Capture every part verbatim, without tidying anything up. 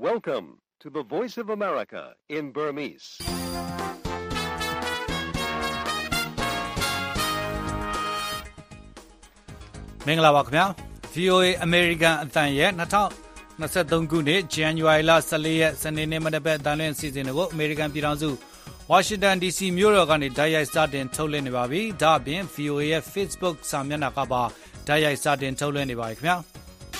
Welcome to the Voice of America in Burmese. ။မင်္ဂလာပါခင်ဗျာ။ V O A American အသံရဲ့၂၀၂၃ခုနှစ် January လ၁၄ရက်စနေနေ့မနက်ဘက်အသံလွှင့်အစီအစဉ်တွေကို American ပြည်ထောင်စု Washington D C မြို့တော်ကနေတိုက်ရိုက်စတင်ထုတ်လွှင့်နေပါပြီ။ဒါ့အပြင် V O A ရဲ့ Facebook စာမျက်နှာကပါတိုက်ရိုက်စတင်ထုတ်လွှင့်နေပါပြီခင်ဗျာ။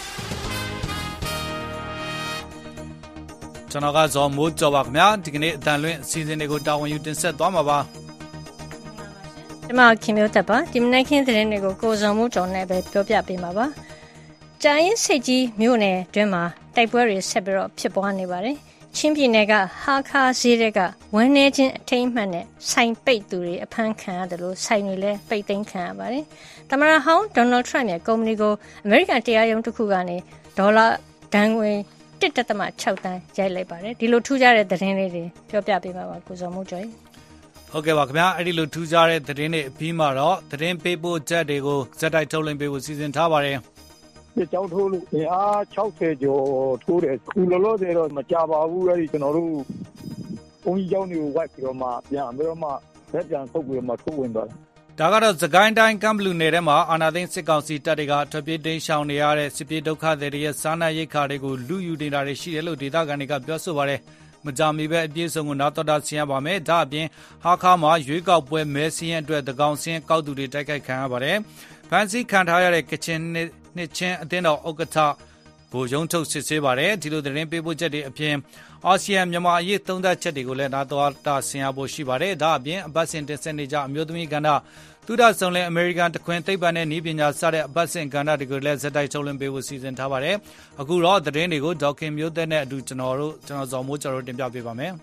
ကျွန်တော်ကဇော်မိုးကျော်ပါခင်ဗျာဒီကနေ့အတန်လွင့်အစီအစဉ်တွေကိုတာဝန်ယူတင်ဆက်သွားမှာပါဒီမှာခင်မျိုးတက်ပါဒီမနေ့ခင်းသတင်းတွေကိုကိုဇော်မိုးကျော်နဲ့ပဲပြောပြပေးမှာပါကြာရင်စိတ်ကြီးမြို့နယ်တွင်းမှာတိုက်ပွဲတွေဆက်ပြီးတော့ဖြစ်ပွားနေပါတယ်ချင်းပြည်နယ်ကဟာခါဈေးတွေကဝန်းနေချင်းအထိမ်းမှတ်နဲ့ဆိုင်ပိတ်သူတွေအဖမ်းခံရတယ်လို့ဆိုင်တွေလည်းပိတ်သိမ်းခံရပါတယ်သမ္မတဟောင်းဒေါ်နယ်ထရမ့်ရဲ့ကုမ္ပဏီကိုအမေရိကန်တရားရုံးတစ်ခုကနေဒေါ်လာဒဏ်ငွေတစ်ဒသမ ၆တန်းရိုက်လိုက်ပါတယ်ဒီလိုထူးခြားတဲ့သတင်းလေးတွေပြောပြပေးပါပါကိုဇော်မိုးကျော်ဟုတ်ကဲ့ပါခင်ဗျာအဲ့ဒီလိုထူးခြားတဲ့သတင်းတွေအပြီးမှာတော့သတင်းပေးပို့ချက်တွေကိုဇက်တိုက်ထုတ်လွှင့်ပေးဖို့စီစဉ်ထားပါတယ်ဒီကြောင်းထိုးလို့အင်အား၆၀ကျော်ထိုးတယ်ခုလောလောဆယ်တော့မကြပါဘူးအဲ့ဒီကျွန်တော်တို့ဘုံကြီးကျောင်းတွေကိုဝိုက်ပြီးတော့မှပြန်ပြီးတော့မှလက်ပြန်ဆုပ်ပြီးတော့မှထိုးဝင်သွားတယ်ဒါကတော့သကိုင်းတိုင်းကမ်ဘလူနယ်ထဲမှာအာနာသိန်းစစ်ကောင်စီတပ်တွေကထွက်ပြေးတိမ်းရှောင်နေရတဲ့စစ်ပြေးဒုက္ခသည်တွေရဲ့စားနပ်ရိက္ခာတွေကိုလူယူနေတာတွေရှိတယ်လို့ဒေသခံတွေကပြောဆိုပါတယ်မကြမီပဲအပြည့်စုံကိုနောက်တော့တာဆင်ရပါမယ်ဒါအပြင်ဟာခါမှာရွေးကောက်ပွဲမဲစင်းရဲ့အတွက်သကောင်စင်းကောက်သူတွေတိုက်ခိုက်ခံရပါတယ်ဖန်စီခံထားရတဲ့ကချင်နှစ်ချင်းအသင်းတော်ဥက္ကဋ္ဌဗိုလ်ရုံးထုတ်စစ်ဆေးပါတယ်ဒီလိုသတင်းပေးပို့ချက်တွေအပြင်အာဆီယံမြန်မာအရေးသုံးသပ်ချက်တွေကိုလည်းနောက်တော့တာဆင်ရဖို့ရှိပါတယ်ဒါအပြင်အပတ်စဉ်တင်ဆက်နေကြအမျိုးသမီးကဏ္ဍသူဒဆုံလဲအမေရိကန်တခွင်သိပ္ပံနဲ့ဤပညာစတဲ့အပတ်စဉ်ကဏ္ဍတွေကိုလည်းဇက်တိုက်ထုတ်လွှင့်ပေးဖို့စီစဉ်ထားပါတယ်အခုတော့သတင်းတွေကိုဒေါက်ခင်မျိုးသက်နဲ့အတူကျွန်တော်တို့ကျွန်တော်ဇော်မိုးကျော်တို့တင်ပြပေးပါမယ်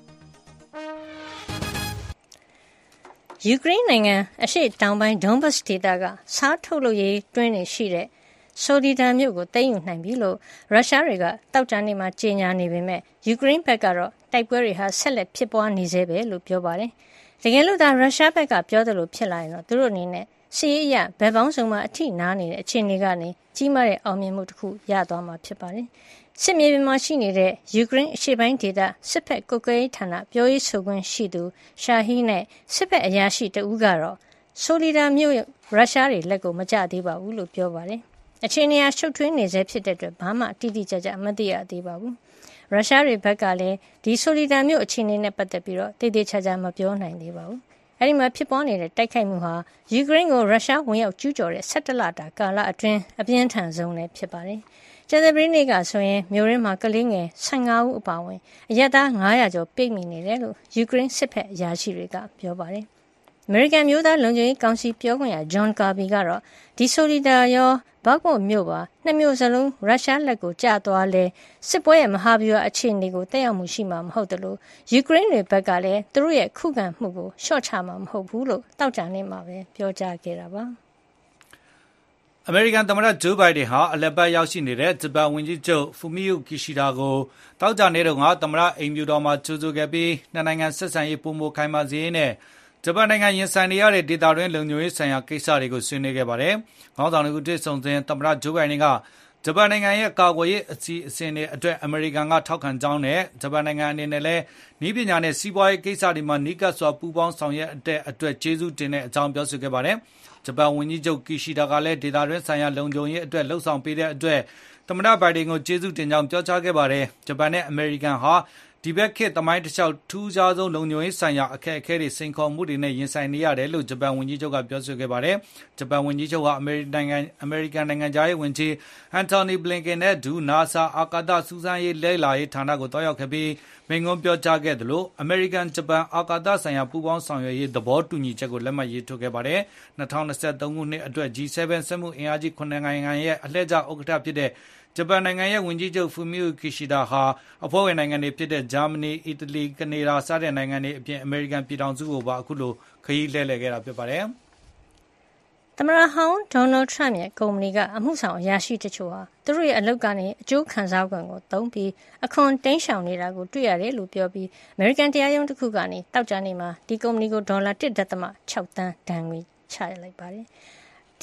ယူကရိန်းနိုင်ငံအရှေ့တောင်ပိုင်းဒွန်ဘတ်ဒေသကစားထုတ်လုပ်ရေးတွင်းတွေရှိတဲ့ဆိုဒီဒန်မြို့ကိုသိမ်းယူနိုင်ပြီလို့ရုရှားတွေကတောက်တန်းနေမှာကြေညာနေပေမဲ့ယူကရိန်းဘက်ကတော့တိုက်ပွဲတွေဟာဆက်လက်ဖြစ်ပွားနေသေးပဲလို့ပြောပါတယ်တကယ်လို့သာရုရှားဘက်ကပြောတယ်လို့ဖြစ်လာရင်တော့သူတို့အနေနဲ့စီးရဘယ်ပေါင်းစုံမှအထိနားနေတဲ့အခြေအနေကနေကြီးမားတဲ့အောင်မြင်မှုတစ်ခုရသွားမှာဖြစ်ပါတယ်စစ်မြေပြင်မှာရှိနေတဲ့ယူကရိန်းအရှေ့ပိုင်းဒေသစစ်ဖက်ကုတ်ကဲဌာနပြောရေးဆိုခွင့်ရှိသူရှာဟီနဲ့စစ်ဖက်အရာရှိတဦးကတော့ဆိုလီဒါမြို့ရုရှားတွေလက်ကိုမကျသေးပါဘူးလို့ပြောပါတယ်အခြေအနေအရှုပ်ထွေးနေစေဖြစ်တဲ့အတွက်ဘာမှတိတိကျကျမသိရသေးပါဘူးရုရှားတွေဘက်ကလည်းဒီဆိုလီဒါမြို့အခြေအနေနဲ့ပတ်သက်ပြီးတော့တိတိကျကျမပြောနိုင်သေးပါဘူးအဲဒီမှာဖြစ်ပေါ်နေတဲ့တိုက်ခိုက်မှုဟာယူကရိန်းကိုရုရှားဝင်ရောက်ကျူးကျော်တဲ့၁၇လတာကာလအတွင်းအပြင်းထန်ဆုံးလည်းဖြစ်ပါတယ်ကျတဲ့ပြည်နေ့ကဆိုရင်မြို့ရင်းမှာကလေးငယ်၁၅ဦးအပါအဝင်အရက်သား၅ရာကျော်ပိတ်မိနေတယ်လို့ယူကရိန်းစစ်ဖက်အရာရှိတွေကပြောပါတယ်အမေရိကန်မျိုးသားလုံခြုံရေးကောင်စီပြောခွင့်ရဂျွန်ကာဘီကတော့ဒီဆိုလီဒါရောဘောက်မို့မြို့ပါနှစ်မြို့စလုံးရုရှားလက်ကိုကျသွားလဲစစ်ပွဲရဲ့မဟာဗျူဟာအခြေအနေကိုတက်ရောက်မှုရှိမှာမဟုတ်တယ်လို့ယူကရိန်းတွေဘက်ကလည်းသူတို့ရဲ့ခုခံမှုကိုရှော့ချမှာမဟုတ်ဘူးလို့တောက်ကြနေမှာပဲပြောကြားခဲ့တာပါအမေရိကန်သမ္မတဂျိုးဘိုင်ဒန်ဟာအလက်ပတ်ရောက်ရှိနေတဲ့ဂျပန်ဝန်ကြီးချုပ်ဖူမီယိုကီရှီဒါကိုတောက်ကြနေတော့ကသမ္မတအိမ်ဖြူတော်မှာကြိုဆိုခဲ့ပြီးနှစ်နိုင်ငံဆက်ဆံရေးပုံမခိုင်မာစေရေးနဲ့ဂျပန်နိုင်ငံရင်ဆိုင်နေရတဲ့ဒေသတွင်းလုံခြုံရေးဆိုင်ရာကိစ္စတွေကိုဆွေးနွေးခဲ့ပါတယ်။ခေါင်းဆောင်တို့တွေ့ဆုံစဉ်သမ္မတဂျိုးဘိုင်ဒန်ကဂျပန်နိုင်ငံရဲ့ကာကွယ်ရေးအစီအစဉ်တွေအတွက်အမေရိကန်ကထောက်ခံကြောင်းနဲ့ဂျပန်နိုင်ငံအနေနဲ့လည်းနည်းပညာနဲ့စီးပွားရေးကိစ္စတွေမှာနီးကပ်စွာပူးပေါင်းဆောင်ရွက်တဲ့အတွက်ကျေးဇူးတင်တဲ့အကြောင်းပြောဆိုခဲ့ပါတယ်။ဂျပန်ဝန်ကြီးချုပ်ကီရှီဒါကလည်းဒေသတွင်းဆိုင်ရာလုံခြုံရေးအတွက်လှုံ့ဆော်ပေးတဲ့အတွက်သမ္မတဘိုင်ဒန်ကိုကျေးဇူးတင်ကြောင်းပြောကြားခဲ့ပါတယ်။ဂျပန်နဲ့အမေရိကန်ဟာဒီဘက်ခေတ်သမိုင်းတစ်လျှောက်ထူးခြားဆုံးလုံခြုံရေးဆိုင်ရာအခက်အခဲတွေစိန်ခေါ်မှုတွေနဲ့ရင်ဆိုင်နေရတယ်လို့ဂျပန်ဝန်ကြီးချုပ်ကပြောဆိုခဲ့ပါတယ်။ဂျပန်ဝန်ကြီးချုပ်ဟာအမေရိကန်နိုင်ငံအမေရိကန်နိုင်ငံသားရေးဝန်ကြီးအန်တိုနီဘလင်ကန်နဲ့ဒူနာဆာအာကာသစူးစမ်းရေးလဲလာရေးဌာနကိုတွားရောက်ခဲ့ပြီးမိန့်ခွန်းပြောကြားခဲ့တယ်လို့အမေရိကန်ဂျပန်အာကာသဆိုင်ရာပူးပေါင်းဆောင်ရွက်ရေးသဘောတူညီချက်ကိုလက်မှတ်ရေးထိုးခဲ့ပါတယ်။၂၀၂၃ခုနှစ်အတွက် G 7 စက်မှုအင်အားကြီးခုနှစ်နိုင်ငံရဲ့အလှည့်ကျဥက္ကဋ္ဌဖြစ်တဲ့ဂျပန်နိုင်ငံရဲ့ဝန်ကြီးချုပ်ဖူမီယိုကီရှီဒါဟာအဖွဲ့ဝင်နိုင်ငံတွေဖြစ်တဲ့ဂျာမနီ၊အီတလီ၊ကနေဒါစတဲ့နိုင်ငံတွေအပြင်အမေရိကန်ပြည်ထောင်စုကိုပါအခုလိုခရီးလှည့်လည်ခဲ့တာဖြစ်ပါတယ်။သမ္မတဟောင်းဒေါ်နယ်ထရမ့်ရဲ့ကုမ္ပဏီကအမှုဆောင်အရာရှိတချို့ဟာသူတို့ရဲ့အလုပ်ကနေအကျိုးခံစား권ကိုသုံးပြီးအခွန်တိမ်းရှောင်နေတာကိုတွေ့ရတယ်လို့ပြောပြီးအမေရိကန်တရားရုံးတစ်ခုကနေတောက်ကြနေမှာဒီကုမ္ပဏီကိုဒေါ်လာတစ်ဒသမ၆တန်းဒဏ်ငွေချလိုက်ပါတယ်။ဒီ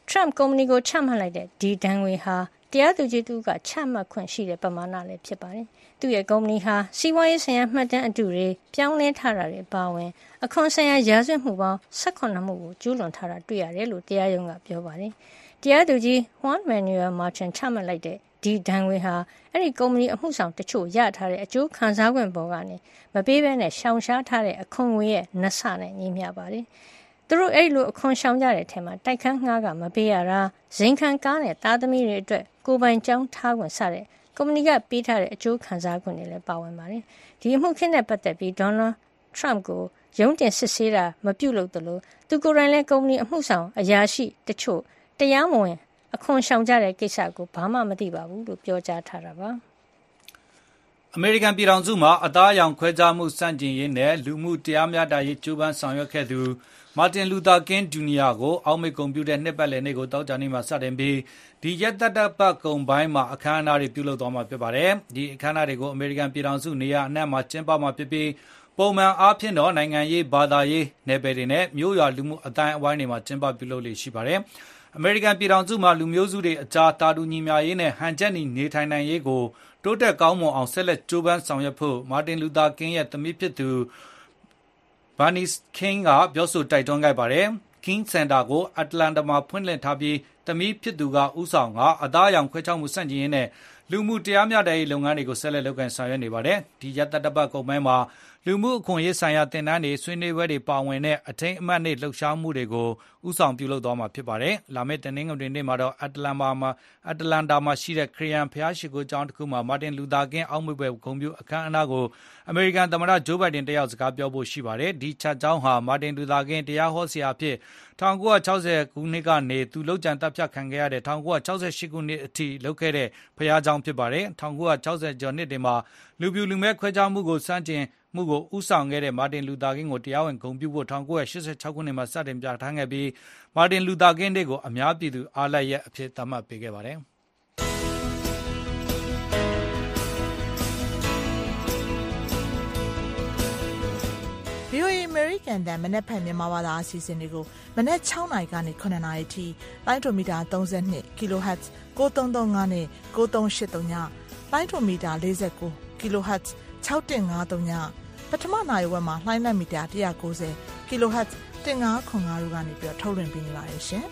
Trump ကုမ္ပဏီကိုချမှတ်လိုက်တဲ့ဒီဒဏ်ငွေဟာတရားသူကြီးတူကချမှတ်ခွင့်ရှိတဲ့ပမာဏလည်းဖြစ်ပါတယ်။သူ့ရဲ့ကုမ္ပဏီဟာစီးပွားရေးဆိုင်ရာမှတ်တမ်းအတုတွေပြောင်းလဲထားတာတွေပါဝင်အခွန်ဆိုင်ရာရာဇဝတ်မှုပေါင်း၁၈မှုကိုကျူးလွန်ထားတာတွေ့ရတယ်လို့တရားရုံးကပြောပါတယ်။တရားသူကြီး Juan Manuel Martin ချမှတ်လိုက်တဲ့ဒီဒဏ်ငွေဟာအဲ့ဒီကုမ္ပဏီအမှုဆောင်တချို့ရထားတဲ့အကျိုးခံစား권ပေါ်ကနေမပေးဘဲနဲ့ရှောင်ရှားထားတဲ့အခွန်ငွေရဲ့နှစ်ဆနဲ့ညီမျှပါတယ်။သူတို့အဲ့လိုအခွန်ရှောင်ကြတဲ့အထက်မှာတိုက်ခန်းငှားကမပေးရတာဇိမ်ခံကားနဲ့သားသမီးတွေအတွက်ကိုယ်ပိုင်ကြောင်းထား권စတဲ့ကုမ္ပဏီကပေးထားတဲ့အကျိုးခံစား권တွေလည်းပါဝင်ပါတယ်။ဒီအမှုခင်းနဲ့ပတ်သက်ပြီး Donald Trump ကိုရုံးတင်စစ်ဆေးတာမပြုလုပ်သလိုသူကိုယ်တိုင်လည်းကုမ္ပဏီအမှုဆောင်အရာရှိတချို့တရားမဝင်အခွန်ရှောင်ကြတဲ့ကိစ္စကိုဘာမှမသိပါဘူးလို့ပြောကြားထားတာပါအမေရိကန်ပြည်ထောင်စုမှာအသားအရောင်ခွဲခြားမှုစန့်ကျင်ရေးနဲ့လူမှုတရားမျှတရေးကြိုးပမ်းဆောင်ရွက်ခဲ့သူမာတင်လူသာကင်းဂျူနီယာကိုအောက်မေ့ကွန်ပျူတာနှစ်ပတ်လည်နေ့ကိုတောက်ကြနေ့မှာစတင်ပြီးဒီရက်သက်တပတ်ကုံပိုင်းမှာအခမ်းအနားတွေပြုလုပ်သွားမှာဖြစ်ပါတယ်ဒီအခမ်းအနားတွေကိုအမေရိကန်ပြည်ထောင်စုနေရာအနှံ့မှာကျင်းပမှာဖြစ်ပြီးပုံမှန်အားဖြင့်တော့နိုင်ငံရေးဘာသာရေးနယ်ပယ်တွေနဲ့မြို့ရွာလူမှုအတိုင်းအဝိုင်းတွေမှာကျင်းပပြုလုပ်လေ့ရှိပါတယ်အမေရိကန်ပြည်ထောင်စုမှာလူမျိုးစုတွေအကြားတာတူညီမျှရေးနဲ့ဟန်ချက်ညီနေထိုင်နိုင်ရေးကိုတိုးတက်ကောင်းမွန်အောင်ဆက်လက်ကြိုးပမ်းဆောင်ရွက်ဖို့မာတင်လူသာကင်းရဲ့သမီးဖြစ်သူဘာနီစ်ကင်းကပြောဆိုတိုက်တွန်းခဲ့ပါတယ်။ King Center ကိုအတ္တလန္တာမှာဖွင့်လှစ်ထားပြီးသမီးဖြစ်သူကဥဆောင်ကအသားအရောင်ခွဲခြားမှုစန့်ကျင်ရေးနဲ့လူမှုတရားမျှတရေးလုပ်ငန်းတွေကိုဆက်လက်လုပ်ကိုင်ဆောင်ရွက်နေပါတယ်။ဒီရက်သတ္တပတ်ကုန်ပိုင်းမှာလူမှုအခွင့်အရေးဆိုင်ရာတင်နန်းတွေဆွေးနွေးပွဲတွေပါဝင်တဲ့အထိမ်းအမှတ်နေ့လှုပ်ရှားမှုတွေကိုဥဆောင်ပြုလုပ်သွားမှာဖြစ်ပါတယ်။လာမယ့်တနင်္ဂနွေနေ့မှာတော့အတ္တလန္တာမှာအတ္တလန္တာမှာရှိတဲ့ခရစ်ယာန်ဘုရားရှိခိုးကျောင်းတစ်ခုမှာမာတင်လူသာကင်းအောက်မေ့ပွဲဂုဏ်ပြုအခမ်းအနားကိုအမေရိကန်သမ္မတဂျိုးဘိုင်ဒန်တက်ရောက်စကားပြောဖို့ရှိပါတယ်။ဒီချက်ကျောင်းဟာမာတင်လူသာကင်းတရားဟောဆရာအဖြစ်၁၉၆၀ခုနှစ်ကနေသူလုပ်ကြံတပ်ဖြတ်ခံခဲ့ရတဲ့၁၉၆၈ခုနှစ်အထိလုပ်ခဲ့တဲ့ဘုရားကျောင်းဖြစ်ပါတယ်။၁၉၆၀ကျော်နှစ်တွေမှာလူပြူလူမဲခွဲခြားမှုကိုစန့်ကျင်မှုကိုဥဆောင်ခဲ့တဲ့မာတင်လူသာကင်းကိုတရားဝင်ဂုဏ်ပြုဖို့၁၉၈၆ခုနှစ်မှာစတင်ပြဋ္ဌာန်းခဲ့ပြီးမာတင်လူသာကင်းဒေးကိုအများပြည်သူအားလပ်ရက်အဖြစ်သတ်မှတ်ပေးခဲ့ပါတယ်။ဗီအိုအေ American တန်မနက်ဖြန်မြန်မာဘာသာအစီအစဉ်တွေကိုမနက်၆နာရီကနေ၇နာရီထိလိုင်းဒိုမီတာ၃၂ kHz ကိုသုံးသုံးငါးနဲ့ကိုသုံးရှစ်သုံးညလိုင်းဒိုမီတာ၄၉ kHz ၆၁၅သုံးညပထမနာရီဝက်မှာလှိုင်းလက်မီတာ၁၉၀ kHz ၁၅ခွန်၅တို့ကနေပြီးထုတ်လွှင့်ပေးနေပါတယ်ရှင်။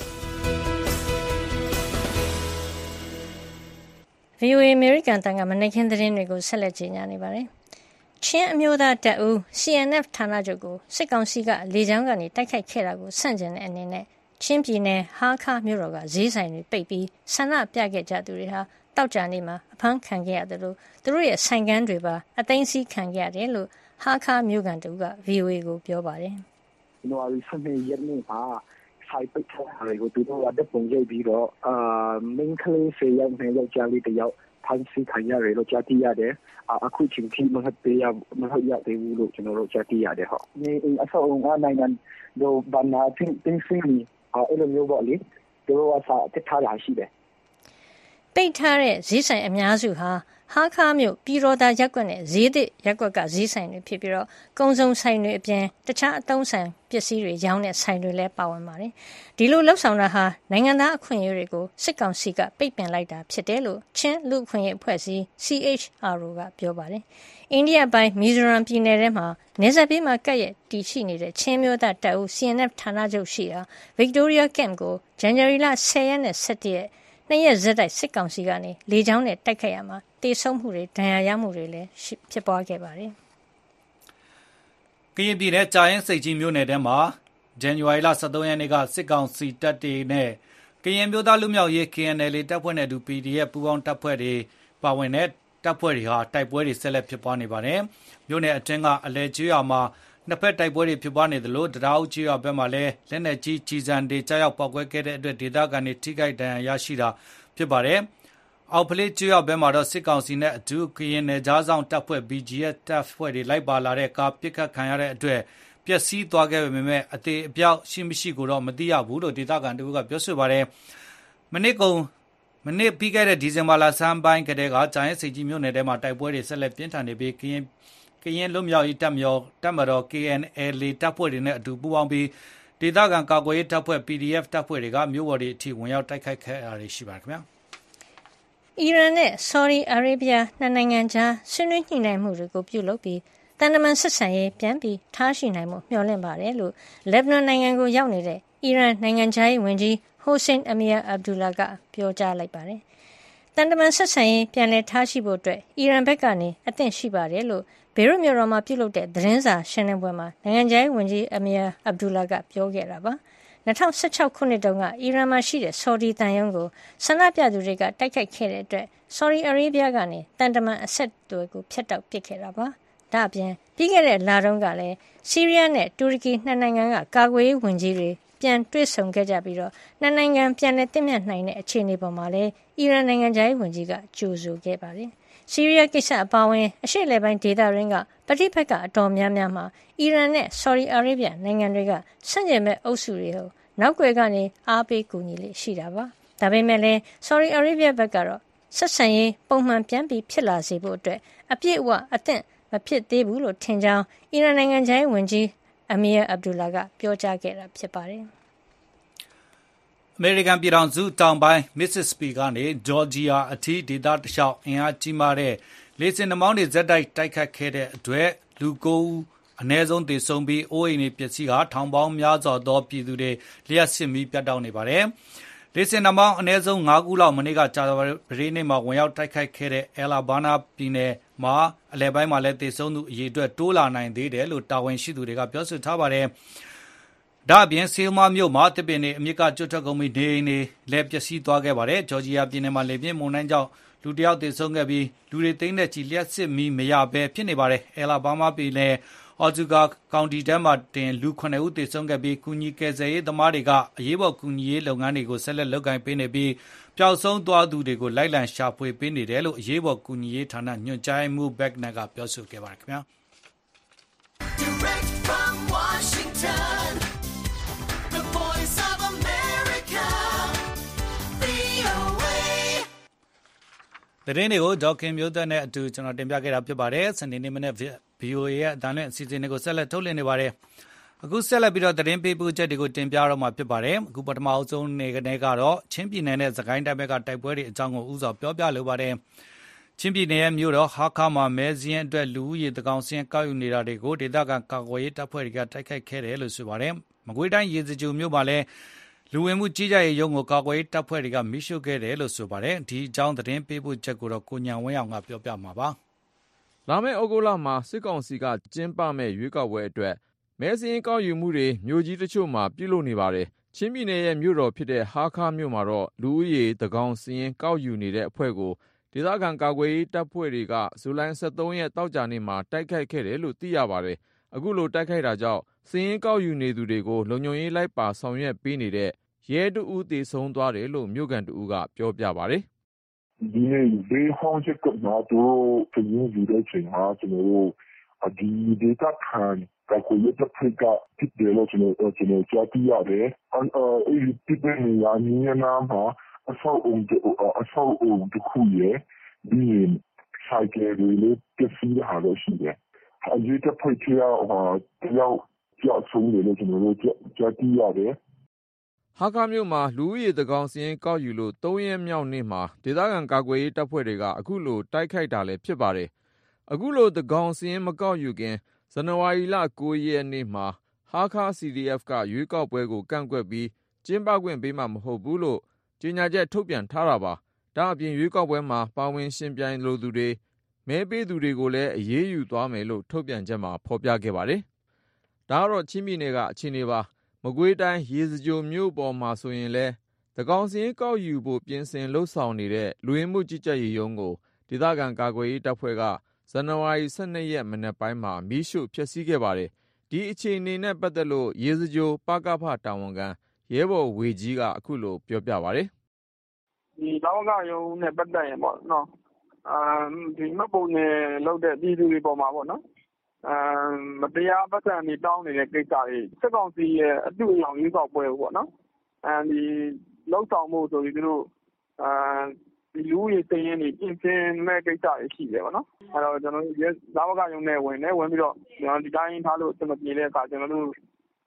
ဗီအိုအေ American တန်ကမနက်ခင်းသတင်းတွေကိုဆက်လက်ကြီးညာနေပါတယ်။ချင်းအမျိုးသားတပ်ဦး C N F ဌာနချုပ်ကိုစစ်ကောင်စီကလေကြောင်းကနေတိုက်ခိုက်ခဲ့တာကိုဆန့်ကျင်တဲ့အနေနဲ့ချင်းပြည်နယ်ဟာခါမြို့တော်ကဈေးဆိုင်တွေပိတ်ပြီးဆန္ဒပြခဲ့ကြသူတွေဟာတောက်ကြနေ့မှာအဖမ်းခံခဲ့ရတယ်လို့သူတို့ရဲ့ဆိုင်ကန်းတွေပါအသိမ်းဆည်းခံခဲ့ရတယ်လို့ဟာခါမြို့ကန်တူက V O A ကိုပြောပါတယ်။ကျွန်တော်ဒီစနေရက်နေ့မှာဆိုင်ပိတ်ထားတယ်ကိုသူတို့ကတပ်ပုံရိပ်ပြီးတော့အာမင်းကလေးစေရောက်နေရောက်ကြလေးတယောက်ဖမ်းဆီးခံရတယ်လို့ကြားသိရတယ်။အခုချိန်ထိမဟုတ်သေးမဟုတ်ရသေးဘူးလို့ကျွန်တော်တို့ကြားသိရတယ်ဟုတ်။ဒီအဆောက်အအုံအနိုင်တော့ဘာနာတင်းတင်းစီအဲ့လိုမျိုးပေါ့လေသူတို့ကစာတက်ထားတာရှိတယ်ပိတ်ထားတဲ့ဈေးဆိုင်အများစုဟာဟာခါမြို့ပြည်တော်သာရက်ကွက်နဲ့ဈေးသစ်ရက်ကွက်ကဈေးဆိုင်တွေဖြစ်ပြီးတော့ကုံစုံဆိုင်တွေအပြင်တခြားအသုံးဆိုင်ပစ္စည်းတွေရောင်းတဲ့ဆိုင်တွေလည်းပါဝင်ပါတယ်။ဒီလိုလှုပ်ဆောင်တာဟာနိုင်ငံသားအခွင့်အရေးတွေကိုစစ်ကောင်စီကပိတ်ပင်လိုက်တာဖြစ်တယ်လို့ချင်းလူအခွင့်အရေးအဖွဲ့အစည်း C H R O ကပြောပါတယ်။အိန္ဒိယပိုင်းမီဇိုရမ်ပြည်နယ်ထဲမှာနေဆက်ပြီးမှကပ်ရက်တည်ရှိနေတဲ့ချင်းမျိုးသားတပ်ဦး C N F ဌာနချုပ်ရှိရာ Victoria Camp ကိုဇန်နဝါရီလ၁၀ရက်နဲ့၁၁ရက်နှစ်ရက်ဇက်တိုက်စစ်ကောင်စီကနေလေကြောင်းနဲ့တိုက်ခိုက်ရမှာတေဆုံးမှုတွေဒဏ်ရာရမှုတွေလည်းဖြစ်ပွားခဲ့ပါတယ်။ကရင်ပြည်နယ်ကြာရင်စိတ်ကြီးမြို့နယ်ထဲမှာဇန်နဝါရီလ၁၃ရက်နေ့ကစစ်ကောင်စီတပ်တွေနဲ့ကရင်မျိုးသားလူမျိုးရေး K N L A တပ်ဖွဲ့နဲ့အတူ P D F ပူးပေါင်းတပ်ဖွဲ့တွေပါဝင်တဲ့တပ်ဖွဲ့တွေဟာတိုက်ပွဲတွေဆက်လက်ဖြစ်ပွားနေပါတယ်။မြို့နယ်အတွင်းကအလဲကျွော်မှာနှစ်ဖက်တိုက်ပွဲတွေဖြစ်ပွားနေသလိုတရားဥကျွော်ဘက်မှာလည်းလက်နက်ကြီးကြီးစံတွေကြားရောက်ပောက်ကွဲခဲ့တဲ့အတွက်ဒေသခံတွေထိခိုက်ဒဏ်ရာရရှိတာဖြစ်ပါတယ်။အောက်ဖလေးကျွော်ဘက်မှာတော့စစ်ကောင်စီနဲ့အတူကရင်နယ်ကြားဆောင်တပ်ဖွဲ့ B G F တပ်ဖွဲ့တွေလိုက်ပါလာတဲ့ကားပစ်ခတ်ခံရတဲ့အတွက်ပျက်စီးသွားခဲ့ပေမဲ့အသေးအပြောက်ရှိမရှိကိုတော့မသိရဘူးလို့ဒေသခံတို့ကပြောဆိုပါတယ်။မနစ်ကုံမနေ့ပြီးခဲ့တဲ့ဒီဇင်ဘာလဆန်းပိုင်းကတည်းကကြာရင်စိတ်ကြီးမြို့နယ်ထဲမှာတိုက်ပွဲတွေဆက်လက်ပြင်းထန်နေပြီးကရင်ကရင်လွတ်မြောက်ရေးတပ်မြော်တပ်မတော် K N L A တပ်ဖွဲ့တွေနဲ့အတူပူးပေါင်းပြီးတဒေသခံကာကွယ်ရေးတပ်ဖွဲ့ P D F တပ်ဖွဲ့တွေကမြို့ပေါ်တွေအထိဝင်ရောက်တိုက်ခိုက်ခဲ့တာတွေရှိပါတယ်ခင်ဗျာအီရန်နဲ့ဆော်ဒီအာရေဗျနှစ်နိုင်ငံကြားဆွေးနွေးညှိနှိုင်းမှုတွေကိုပြုလုပ်ပြီးတန်တမန်ဆက်ဆံရေးပြန်ပြီးထားရှိနိုင်မှုမျှော်လင့်ပါတယ်လို့လက်ဘနွန်နိုင်ငံကိုရောက်နေတဲ့အီရန်နိုင်ငံခြားရေးဝန်ကြီးဟိုစိန်အမီယာအဗ်ဒူလာကပြောကြားလိုက်ပါတယ်။တန်တမန်ဆက်ဆံရေးပြန်လည်ထားရှိဖို့အတွက်အီရန်ဘက်ကနေအသင့်ရှိပါတယ်လို့ဘေရွတ်မြို့တော်မှာပြုလုပ်တဲ့သတင်းစာရှင်းလင်းပွဲမှာနိုင်ငံခြားရေးဝန်ကြီးအမီယာအဗ်ဒူလာကပြောခဲ့တာပါ။၂၀၁၆ခုနှစ်တုန်းကအီရန်မှာရှိတဲ့ဆော်ဒီတန်ယုံကိုဆန္ဒပြသူတွေကတိုက်ခိုက်ခဲ့တဲ့အတွက်ဆော်ဒီအာရေဗျကနေတန်တမန်အဆက်အသွယ်ကိုဖျက်တောက်ပစ်ခဲ့တာပါ။ဒါ့အပြင်ပြီးခဲ့တဲ့လတုန်းကလည်းဆီးရီးယားနဲ့တူရကီနှစ်နိုင်ငံကကာကွယ်ရေးဝန်ကြီးတွေပြန်တွေ့ဆုံခဲ့ကြပြီးတော့နှစ်နိုင်ငံပြန်လည်တည်မြဲနိုင်တဲ့အခြေအနေပေါ်မှာလည်းအီရန်နိုင်ငံခြားရေးဝန်ကြီးကကြိုဆိုခဲ့ပါတယ်။ဆီးရီးယားကိစ္စအပါအဝင်အရှေ့အလယ်ပိုင်းဒေသရင်းကပဋိပက္ခအတော်များများမှာအီရန်နဲ့ဆော်ဒီအာရေဗျနိုင်ငံတွေကဆန့်ကျင်မဲ့အုပ်စုတွေကိုနောက်ွယ်ကနေအားပေးကူညီလေရှိတာပါ။ဒါပေမဲ့လည်းဆော်ဒီအာရေဗျဘက်ကတော့ဆက်ဆံရေးပုံမှန်ပြန်ပြီးဖြစ်လာစေဖို့အတွက်အပြည့်အဝအသင့်မဖြစ်သေးဘူးလို့ထင်ကြောင်းအီရန်နိုင်ငံခြားရေးဝန်ကြီးအမီယာအဗ်ဒူလာကပြောကြားခဲ့တာဖြစ်ပါတယ်။အမေရိကန်ပြည်ထောင်စုတောင်ပိုင်းမစ္စစ္စပီကနေဂျော်ဂျီယာအထိဒေသတလျှောက်အင်အားကြီးမားတဲ့လေဆင်နှာမောင်းတွေဇက်တိုက်တိုက်ခတ်ခဲ့တဲ့အတွက်လူကိုယ်အနည်းဆုံးသေဆုံးပြီးအိုးအိမ်တွေပျက်စီးကထောင်ပေါင်းများစွာသောပြည်သူတွေလျှက်စစ်မီးပြတ်တောက်နေပါတယ်။လေဆင်နှာမောင်းအနည်းဆုံး၅ခုလောက်မနေ့ကကြာသပတေးနေ့မှာဝင်ရောက်တိုက်ခိုက်ခဲ့တဲ့အဲလာဘာနာပြည်နယ်မှာအလဲပိုင်းမှာလည်းသေဆုံးသူအရေအတွက်တိုးလာနိုင်သေးတယ်လို့တာဝန်ရှိသူတွေကပြောဆိုထားပါတယ်။ဒါ့အပြင်ဆေးမမြို့မှာတစ်ပင်တွေအမြစ်ကကျွတ်ထွက်ကုန်ပြီးနေအိမ်တွေလည်းပျက်စီးသွားခဲ့ပါတယ်။ဂျော်ဂျီယာပြည်နယ်မှာလေပြင်းမုန်တိုင်းကြောင့်လူတယောက်သေဆုံးခဲ့ပြီးလူတွေသိန်းနဲ့ချီလျှက်စစ်မီးမရဘဲဖြစ်နေပါတယ်။အဲလာဘာမာပြည်နယ်အော်ဂျူကာကောင်တီထဲမှာတင်လူခုနှစ်ဦးသေဆုံးခဲ့ပြီးကုညီကယ်ဆယ်ရေးသမားတွေကအရေးပေါ်ကုညီရေးလုပ်ငန်းတွေကိုဆက်လက်လုပ်ကိုင်ပေးနေပြီးပျောက်ဆုံးသွားသူတွေကိုလိုက်လံရှာဖွေပေးနေတယ်လို့အရေးပေါ်ကုညီရေးဌာနညွှန်ကြားရေးမှူးဘက်နက်ကပြောဆိုခဲ့ပါတယ်ခင်ဗျာ Direct from Washington The Voice of America V O A သတင်းတွေကိုဒေါက်ခင်မျိုးသက်နဲ့အတူကျွန်တော်တင်ပြခဲ့တာဖြစ်ပါတယ်စနေနေ့မနေ့ V O A ရဲ့အတန်းလွင့်အစီအစဉ်တွေကိုဆက်လက်ထုတ်လွှင့်နေပါတယ်အခုဆက်လက်ပြီးတော့သတင်းပေးပို့ချက်တွေကိုတင်ပြတော့မှာဖြစ်ပါတယ်အခုပထမအဆုံးနေ့ကနေကတော့ချင်းပြည်နယ်နဲ့စကိုင်းတိုင်းဘက်ကတိုက်ပွဲတွေအကြောင်းကိုဥစွာပြောပြလိုပါတယ်ချင်းပြည်နယ်ရဲ့မြို့တော်ဟာခါမှာမဲစင်းအတွက်လူဦးရေတကောင်စင်းကောက်ယူနေတာတွေကိုဒေသခံကာကွယ်ရေးတပ်ဖွဲ့တွေကတိုက်ခိုက်ခဲ့တယ်လို့ဆိုပါတယ်မကွေးတိုင်းရေစကြိုမြို့မှာလည်းလူဝင်မှုကြီးကြပ်ရေးရုံးကိုကာကွယ်ရေးတပ်ဖွဲ့တွေကမိရှုခဲ့တယ်လို့ဆိုပါတယ်ဒီအကြောင်းသတင်းပေးပို့ချက်ကိုတော့ကိုညံဝင်းအောင်ကပြောပြမှာပါလာမယ့်ဩဂုတ်လမှာစစ်ကောင်စီကကျင်းပမဲ့ရွေးကောက်ပွဲအတွက်မဲစင်းကောက်ယူမှုတွေမြို့ကြီးတချို့မှာပြုလုပ်နေပါတယ်။ချင်းပြည်နယ်ရဲ့မြို့တော်ဖြစ်တဲ့ဟာခါမြို့မှာတော့လူဦးရေတကောင်စင်းကောက်ယူနေတဲ့အဖွဲ့ကိုဒေသခံကာကွယ်ရေးတပ်ဖွဲ့တွေကဇူလိုင်၁၃ရက်တောက်ကြနေ့မှာတိုက်ခိုက်ခဲ့တယ်လို့သိရပါတယ်။အခုလိုတိုက်ခိုက်တာကြောင့်စင်းကောက်ယူနေသူတွေကိုလုံခြုံရေးလိုက်ပါဆောင်ရွက်ပေးနေတဲ့ရဲတအူးသေဆုံးသွားတယ်လို့မြို့ကန်တအူးကပြောပြပါတယ်။ဒီနေ့ဘေးဟောင်းချက်ကတော့သူတို့ပြင်ယူတဲ့ချိန်မှာကျွန်တော်တို့ဒီဒေတာခံကာကွယ်ရေးတပ်ဖွဲ့ကတိကျလို့ကျွန်တော်ကျွန်တော်ကြားသိရတယ်။အဲဒီတိကျနေရင်းနာမှာအဆောက်အုံအဆောက်အုံတစ်ခုရဲ့ဒီဆိုင်ကယ်တွေလည်းပြည့်စုံတာလို့ရှိတယ်။အဲဒီတပ်ဖွဲ့ကတယောက်ကြောက်ဆုံးတယ်လို့ကျွန်တော်တို့ကြားသိရတယ်။ဟာခါမြို့မှာလူဦးရေတကောင်စင်းကောက်ယူလို့၃ရက်မြောက်နေ့မှာဒေသခံကာကွယ်ရေးတပ်ဖွဲ့တွေကအခုလိုတိုက်ခိုက်တာလည်းဖြစ်ပါတယ်။အခုလိုတကောင်စင်းမကောက်ယူခင်ဇန်နဝါရီလ၉ရက်နေ့မှာဟာခါ C D F ကရွေးကောက်ပွဲကိုကန့်ကွက်ပြီးကျင်းပခွင့်ပေးမှာမဟုတ်ဘူးလို့ကြေညာချက်ထုတ်ပြန်ထားတာပါ။ဒါအပြင်ရွေးကောက်ပွဲမှာပါဝင်ရှင်ပြိုင်လိုသူတွေမဲပေးသူတွေကိုလည်းအရေးယူသွားမယ်လို့ထုတ်ပြန်ချက်မှာဖော်ပြခဲ့ပါတယ်။ဒါကတော့ချင်းပြည်နယ်ကအခြေအနေပါ။မကွေးတိုင်းရေစကြိုမြို့ပေါ်မှာဆိုရင်လည်းတကောင်စင်းကောက်ယူဖို့ပြင်ဆင်လှုပ်ဆောင်နေတဲ့လူဝင်မှုကြီးကြပ်ရေးရုံးကိုဒေသခံကာကွယ်ရေးတပ်ဖွဲ့ကဇန်နဝါရီ၁၂ရက်မနက်ပိုင်းမှာမီးရှို့ဖျက်ဆီးခဲ့ပါတယ်။ဒီအခြေအနေနဲ့ပတ်သက်လို့ရေစကြိုပကဖတာဝန်ခံရဲဘော်ဝေကြီးကအခုလိုပြောပြပါတယ်။ဒီလောကရုံးနဲ့ပတ်သက်ရင်ပေါ့နော်။အာဒီမပုံနဲ့လောက်တဲ့ပြည်သူတွေပေါ်မှာပေါ့နော်။အာမတရားပတ်စံတွေတောင်းနေတဲ့ကိစ္စတွေစစ်ကောင်စီရဲ့အတူအယောင်ရွေးကောက်ပွဲပေါ့နော်။အဲဒီလောက်ဆောင်မှုဆိုပြီးသူတို့အာဒီလူကြီးတင်ရင်နေပြင်ဆင်မဲ့ကိစ္စတွေရှိတယ်ပေါ့နော်။အဲတော့ကျွန်တော်တို့လာဝကရုံနဲ့ဝင်နေဝင်ပြီးတော့ကျွန်တော်ဒီတိုင်းထားလို့အဆင်မပြေတဲ့အခါကျွန်တော်တို့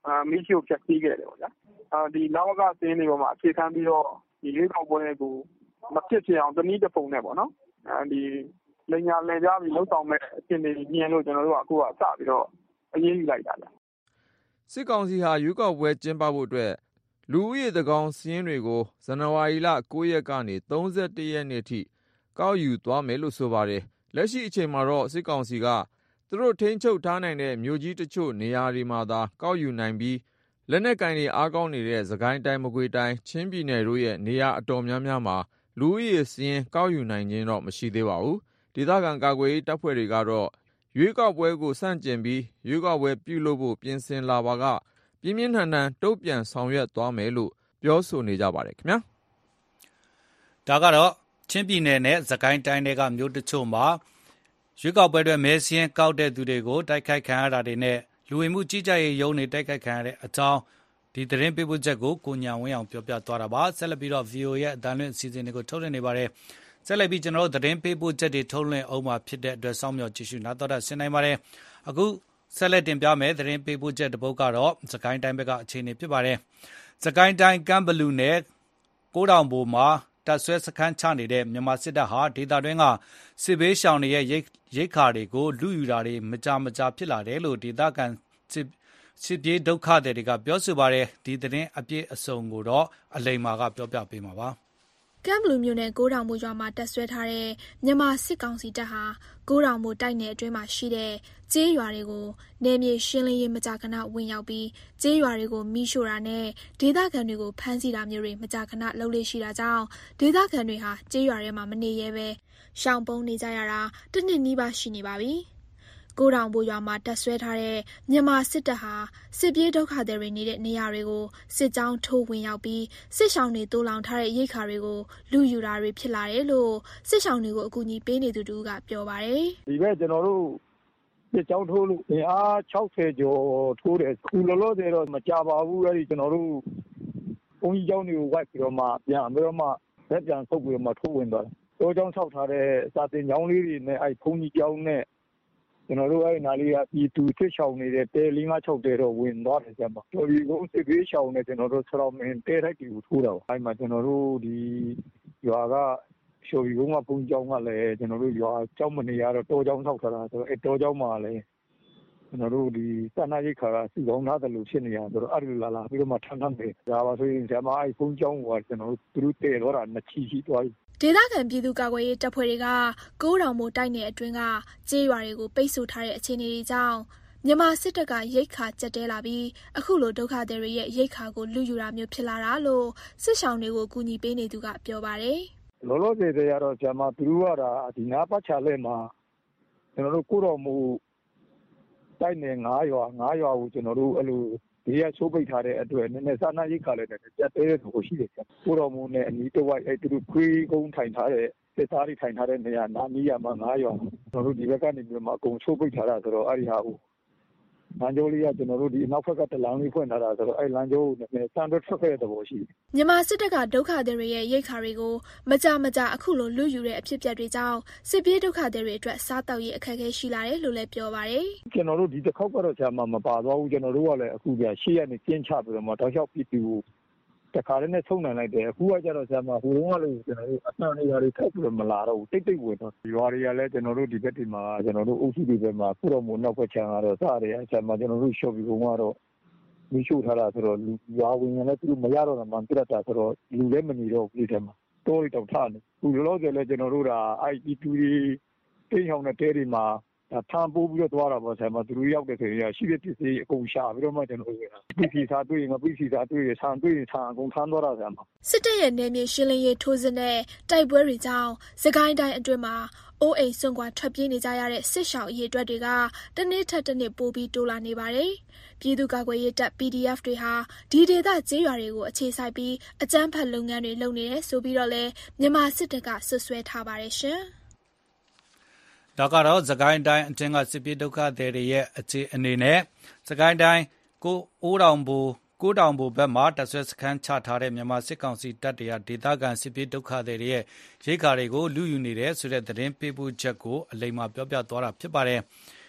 မီးရှို့ဖျက်ဆီးခဲ့တယ်ပေါ့ဗျာဒီလဝကစင်းတွေပေါ်မှာအခြေခံပြီးတော့ဒီရွေးကောက်ပွဲကိုမဖြစ်ဖြစ်အောင်တနည်းတစ်ပုံနဲ့ပေါ့နော်ဒီလိညာလည်ကြပြီးလှုပ်ဆောင်မဲ့အရှင်တွေညင်လို့ကျွန်တော်တို့ကအခုကစပြီးတော့အရေးယူလိုက်တာဗျစစ်ကောင်စီဟာရွေးကောက်ပွဲကျင်းပဖို့အတွက်လူဦးရေသန်းခေါင်စာရင်းတွေကိုဇန်နဝါရီလကိုးရက်ကနေသုံးဆယ့်တစ်ရက်နေ့ထိကောက်ယူသွားမယ်လို့ဆိုပါတယ်လက်ရှိအချိန်မှာတော့စစ်ကောင်စီကသူတို့ထိန်းချုပ်ထားနိုင်တဲ့မြို့ကြီးတချို့နေရာတွေမှာသာကောက်ယူနိုင်ပြီးလက်နက်ကင်တွေအားကောင်းနေတဲ့စကိုင်းတိုင်းမကွေးတိုင်းချင်းပြည်နယ်တို့ရဲ့နေရာအတော်များများမှာလူဦးရေစာရင်းကောက်ယူနိုင်ခြင်းတော့မရှိသေးပါဘူးဒေသခံကာကွယ်ရေးတပ်ဖွဲ့တွေကတော့ရွေးကောက်ပွဲကိုစန့်ကျင်ပြီးရွေးကောက်ပွဲပြုလုပ်ဖို့ပြင်ဆင်လာပါကပြင်းပြင်းထန်ထန်တုံ့ပြန်ဆောင်ရွက်သွားမယ်လို့ပြောဆိုနေကြပါတယ်ခင်ဗျာဒါကတော့ချင်းပြည်နယ်နဲ့စကိုင်းတိုင်းတွေကမြို့တချို့မှာရွေးကောက်ပွဲတွေမဲစင်းကောက်တဲ့သူတွေကိုတိုက်ခိုက်ခံရတာတွေနဲ့လူဝင်မှုကြီးကြပ်ရေးရုံးတွေတိုက်ခိုက်ခံရတဲ့အကြောင်းဒီသတင်းပေးပို့ချက်ကိုကိုညာဝင်းအောင်ပြောပြသွားတာပါဆက်လက်ပြီးတော့ ဗီအိုအေ ရဲ့အသံလွှင့်အစီအစဉ်တွေကိုထုတ်လွှင့်နေပါတယ်ဆက်လက်ပြီးကျွန်တော်တို့သတင်းပေးပို့ချက်တွေထုတ်လွှင့်အောင်မှာဖြစ်တဲ့အတွက်စောင့်မျှော်ကြည့်ရှုနားတော်တာဆင်နိုင်ပါတယ်အခုဆက်လက်တင်ပြမယ်သတင်းပေးပို့ချက်တစ်ပုဒ်ကတော့စကိုင်းတိုင်းဘက်ကအခြေအနေဖြစ်ပါတယ်စကိုင်းတိုင်းကမ်းဘလူနဲ့ကိုးတောင်ဘိုမှာတပ်ဆွဲစခန်းချနေတဲ့မြန်မာစစ်တပ်ဟာဒေသတွင်းကစစ်ဘေးရှောင်တွေရဲ့ရိတ်ခါတွေကိုလူယူတာတွေမကြာမကြာဖြစ်လာတယ်လို့ဒေသခံစစ်စစ်ပြေးဒုက္ခသည်တွေကပြောဆိုပါတယ်ဒီသတင်းအပြည့်အစုံကိုတော့အလိမ္မာကပြောပြပေးမှာပါကမ်ဘလူမြို့နယ်ကိုးတောင်ဘိုရွာမှာတပ်ဆွဲထားတဲ့မြန်မာစစ်ကောင်စီတပ်ဟာကိုးတောင်ဘိုတိုက်နယ်အတွင်းမှာရှိတဲ့ကျေးရွာတွေကိုနယ်မြေရှင်းလင်းရေးမကြာခဏဝင်ရောက်ပြီးကျေးရွာတွေကိုမိရှို့တာနဲ့ဒေသခံတွေကိုဖမ်းဆီးတာမျိုးတွေမကြာခဏလုပ်လေ့ရှိတာကြောင့်ဒေသခံတွေဟာကျေးရွာထဲမှာမနေရဲပဲရှောင်ပုန်းနေကြရတာတစ်နှစ်နီးပါးရှိနေပါပြီကိုးတောင်ဘိုရွာမှာတပ်ဆွဲထားတဲ့မြန်မာစစ်တပ်ဟာစစ်ပြေးဒုက္ခသည်တွေနေတဲ့နေရာတွေကိုစစ်ကြောင်းထိုးဝင်ရောက်ပြီးစစ်ရှောင်းတွေတိုးလောင်ထားတဲ့ရိတ်ခါတွေကိုလူယူတာတွေဖြစ်လာတယ်လို့စစ်ရှောင်းတွေကိုအကူအညီပေးနေသူတူကပြောပါတယ်ဒီဘက်ကျွန်တော်တို့စစ်ကြောင်းထိုးလို့အင်အား၆၀ကျော်ထိုးတယ်ခုလောလောဆယ်တော့မကြပါဘူးအဲ့ဒီကျွန်တော်တို့ဘုန်းကြီးကျောင်းတွေကိုဝိုက်ပြီးတော့မှပြန်ပြီးတော့မှလက်ပြန်ဆုပ်ပြီးတော့မှထိုးဝင်သွားတယ်တိုးကျောင်းဆောက်ထားတဲ့စာတင်ကျောင်းလေးတွေနဲ့အဲ့ဘုန်းကြီးကျောင်းနဲ့ကျွန်တော်တို့အဲ့နာလေးကပြည်သူစစ်ရှောင်နေတဲ့တဲလေးငါးခြောက်တဲတော့ဝင်သွားတယ်ကျမတော်ဒီကုန်းစစ်ဘေးရှောင်နေကျွန်တော်တို့ဆရာမင်းတဲထိုက်ကိုထိုးတာပါအဲ့မှာကျွန်တော်တို့ဒီရွာကရှော်ဒီကုန်းကဘုန်းကြီးကျောင်းကလည်းကျွန်တော်တို့ရွာကျောင်းမနေရတော့တောကျောင်းဆောက်ထားတာဆိုတော့အဲ့တောကျောင်းမှာလည်းကျွန်တော်တို့ဒီစန္ဒရိတ်ခါကစီကောင်းသားတယ်လို့ဖြစ်နေရဆိုတော့အဲ့လိုလာလာပြီးတော့မှထမ်းထမ်းနေဒါပါဆိုရင်ဆရာမအဲ့ဘုန်းကြီးကျောင်းကကျွန်တော်တို့သူတို့တဲတော့တာနှစ်ချီရှိသွားပြီဒေသခံပြည်သူကာကွယ်ရေးတပ်ဖွဲ့တွေကကိုးတောင်မို့တိုက်နယ်အတွင်းကကျေးရွာတွေကိုပိတ်ဆို့ထားတဲ့အခြေအနေတွေကြောင့်မြန်မာစစ်တပ်ကရိတ်ခါကြက်တဲလာပြီးအခုလိုဒုက္ခသည်တွေရဲ့ရိတ်ခါကိုလူယူတာမျိုးဖြစ်လာတာလို့စစ်ရှောင်းတွေကိုကူညီပေးနေသူကပြောပါတယ်လောလောဆယ်တည်းကတော့ဂျာမသူတို့ကဒါဒီနားပတ်ချလဲမှာကျွန်တော်တို့ကိုးတောင်မို့တိုက်နယ်၅ရွာ၅ရွာကိုကျွန်တော်တို့အဲ့လိုဒီကချိုးပိတ်ထားတဲ့အတွက်နည်းနည်းစာနာရိတ်ခါလည်းတက်တဲ့သူရှိတယ်ကိုတော်မူနဲ့အနီးတစ်ဝိုက်အဲ့သူခွေးကုန်းထိုင်ထားတဲ့စစ်သားတွေထိုင်ထားတဲ့နေရာနာမီးရမှာငါးရွာကျွန်တော်တို့ဒီဘက်ကနေပြီးမှအကုန်ချိုးပိတ်ထားတာဆိုတော့အဲ့ဒီဟာကိုလမ်းကြောလေးကကျွန်တော်တို့ဒီအနောက်ဘက်ကတလမ်းလေးဖွင့်ထားတာဆိုတော့အဲ့လမ်းကြောကိုလည်းစံတော့ထွက်ခဲ့တဲ့သဘောရှိတယ်မြန်မာစစ်တပ်ကဒုက္ခသည်တွေရဲ့ရိတ်ခါတွေကိုမကြမကြအခုလိုလူယူတဲ့အဖြစ်အပျက်တွေကြောင့်စစ်ပြေးဒုက္ခသည်တွေအတွက်စားတောက်ရေးအခက်အခဲရှိလာတယ်လို့လည်းပြောပါတယ်ကျွန်တော်တို့ဒီတစ်ခေါက်ကတော့ကြာမှမပါသွားဘူးကျွန်တော်တို့ကလည်းအခုပြရှေ့ကနေကျင်းချပြီးတော့မှတောက်လျှောက်ပြည်သူတခါတည်းနဲ့ဆုံးနိုင်လိုက်တယ်အခုကကျတော့ဆရာမဟိုတုန်းကလို့ကျွန်တော်တို့အနှံ့နေရာတွေထပ်ပြီးတော့မလာတော့ဘူးတိတ်တိတ်ဝင်တော့ရွာတွေကလည်းကျွန်တော်တို့ဒီဘက်တွေမှာကျွန်တော်တို့အုပ်စုတွေဘက်မှာခုတော့မို့နောက်ဘက်ချမ်းကတော့စတယ်ဆရာမကျွန်တော်တို့ရှော့ပြီးကတော့မိရှုထားတာဆိုတော့လူရွာဝင်ရင်လည်းသူတို့မရတော့တာမှပြတ်တာဆိုတော့လူလည်းမနေတော့ဘူးဒီထဲမှာတိုးရီတောင်ထားနေခုလောလောဆယ်လည်းကျွန်တော်တို့ကအိုက်တီတူတွေတိတ်ဟောင်းတဲ့တဲတွေမှာဒါထမ်းပိုးပြီးတော့သွားတာပေါ့ဆရာမသူတို့ရောက်တဲ့ဆိုရင်ရှိတဲ့ပစ္စည်းအကုန်ရှာပြီးတော့မှကျွန်တော်တို့ကပစ္စည်းစားတွေ့ရင်ပစ္စည်းစားတွေ့ရင်ဆန်တွေ့ရင်ဆန်အကုန်ထမ်းသွားတာဆရာမစစ်တပ်ရဲ့နယ်မြေရှင်းလင်းရေးထိုးစစ်နဲ့တိုက်ပွဲတွေကြောင့်စကိုင်းတိုင်းအတွင်းမှာအိုးအိမ်စွန့်ခွာထွက်ပြေးနေကြရတဲ့စစ်ရှောင်အရေးအတွက်တွေကတနေ့ထက်တနေ့ပိုပြီးတိုးလာနေပါတယ်ပြည်သူ့ကာကွယ်ရေးတပ် ပီဒီအက်ဖ် တွေဟာဒီဒေသကျေးရွာတွေကိုအခြေစိုက်ပြီးအကြမ်းဖက်လုပ်ငန်းတွေလုပ်နေတယ်ဆိုပြီးတော့လည်းမြန်မာစစ်တပ်ကဆွဆွဲထားပါတယ်ရှင်ဒါကတော့စကိုင်းတိုင်းအထင်ကစစ်ပြေးဒုက္ခသည်တွေရဲ့အခြေအနေနဲ့စကိုင်းတိုင်းကိုအိုးတောင်ဘိုကိုးတောင်ဘိုဘက်မှာတပ်ဆွဲစခန်းချထားတဲ့မြန်မာစစ်ကောင်စီတပ်တွေကဒေသခံစစ်ပြေးဒုက္ခသည်တွေရဲ့ရိတ်ခါတွေကိုလူယူနေတယ်ဆိုတဲ့သတင်းပေးပို့ချက်ကိုအလိမ္မာပြောပြသွားတာဖြစ်ပါတယ်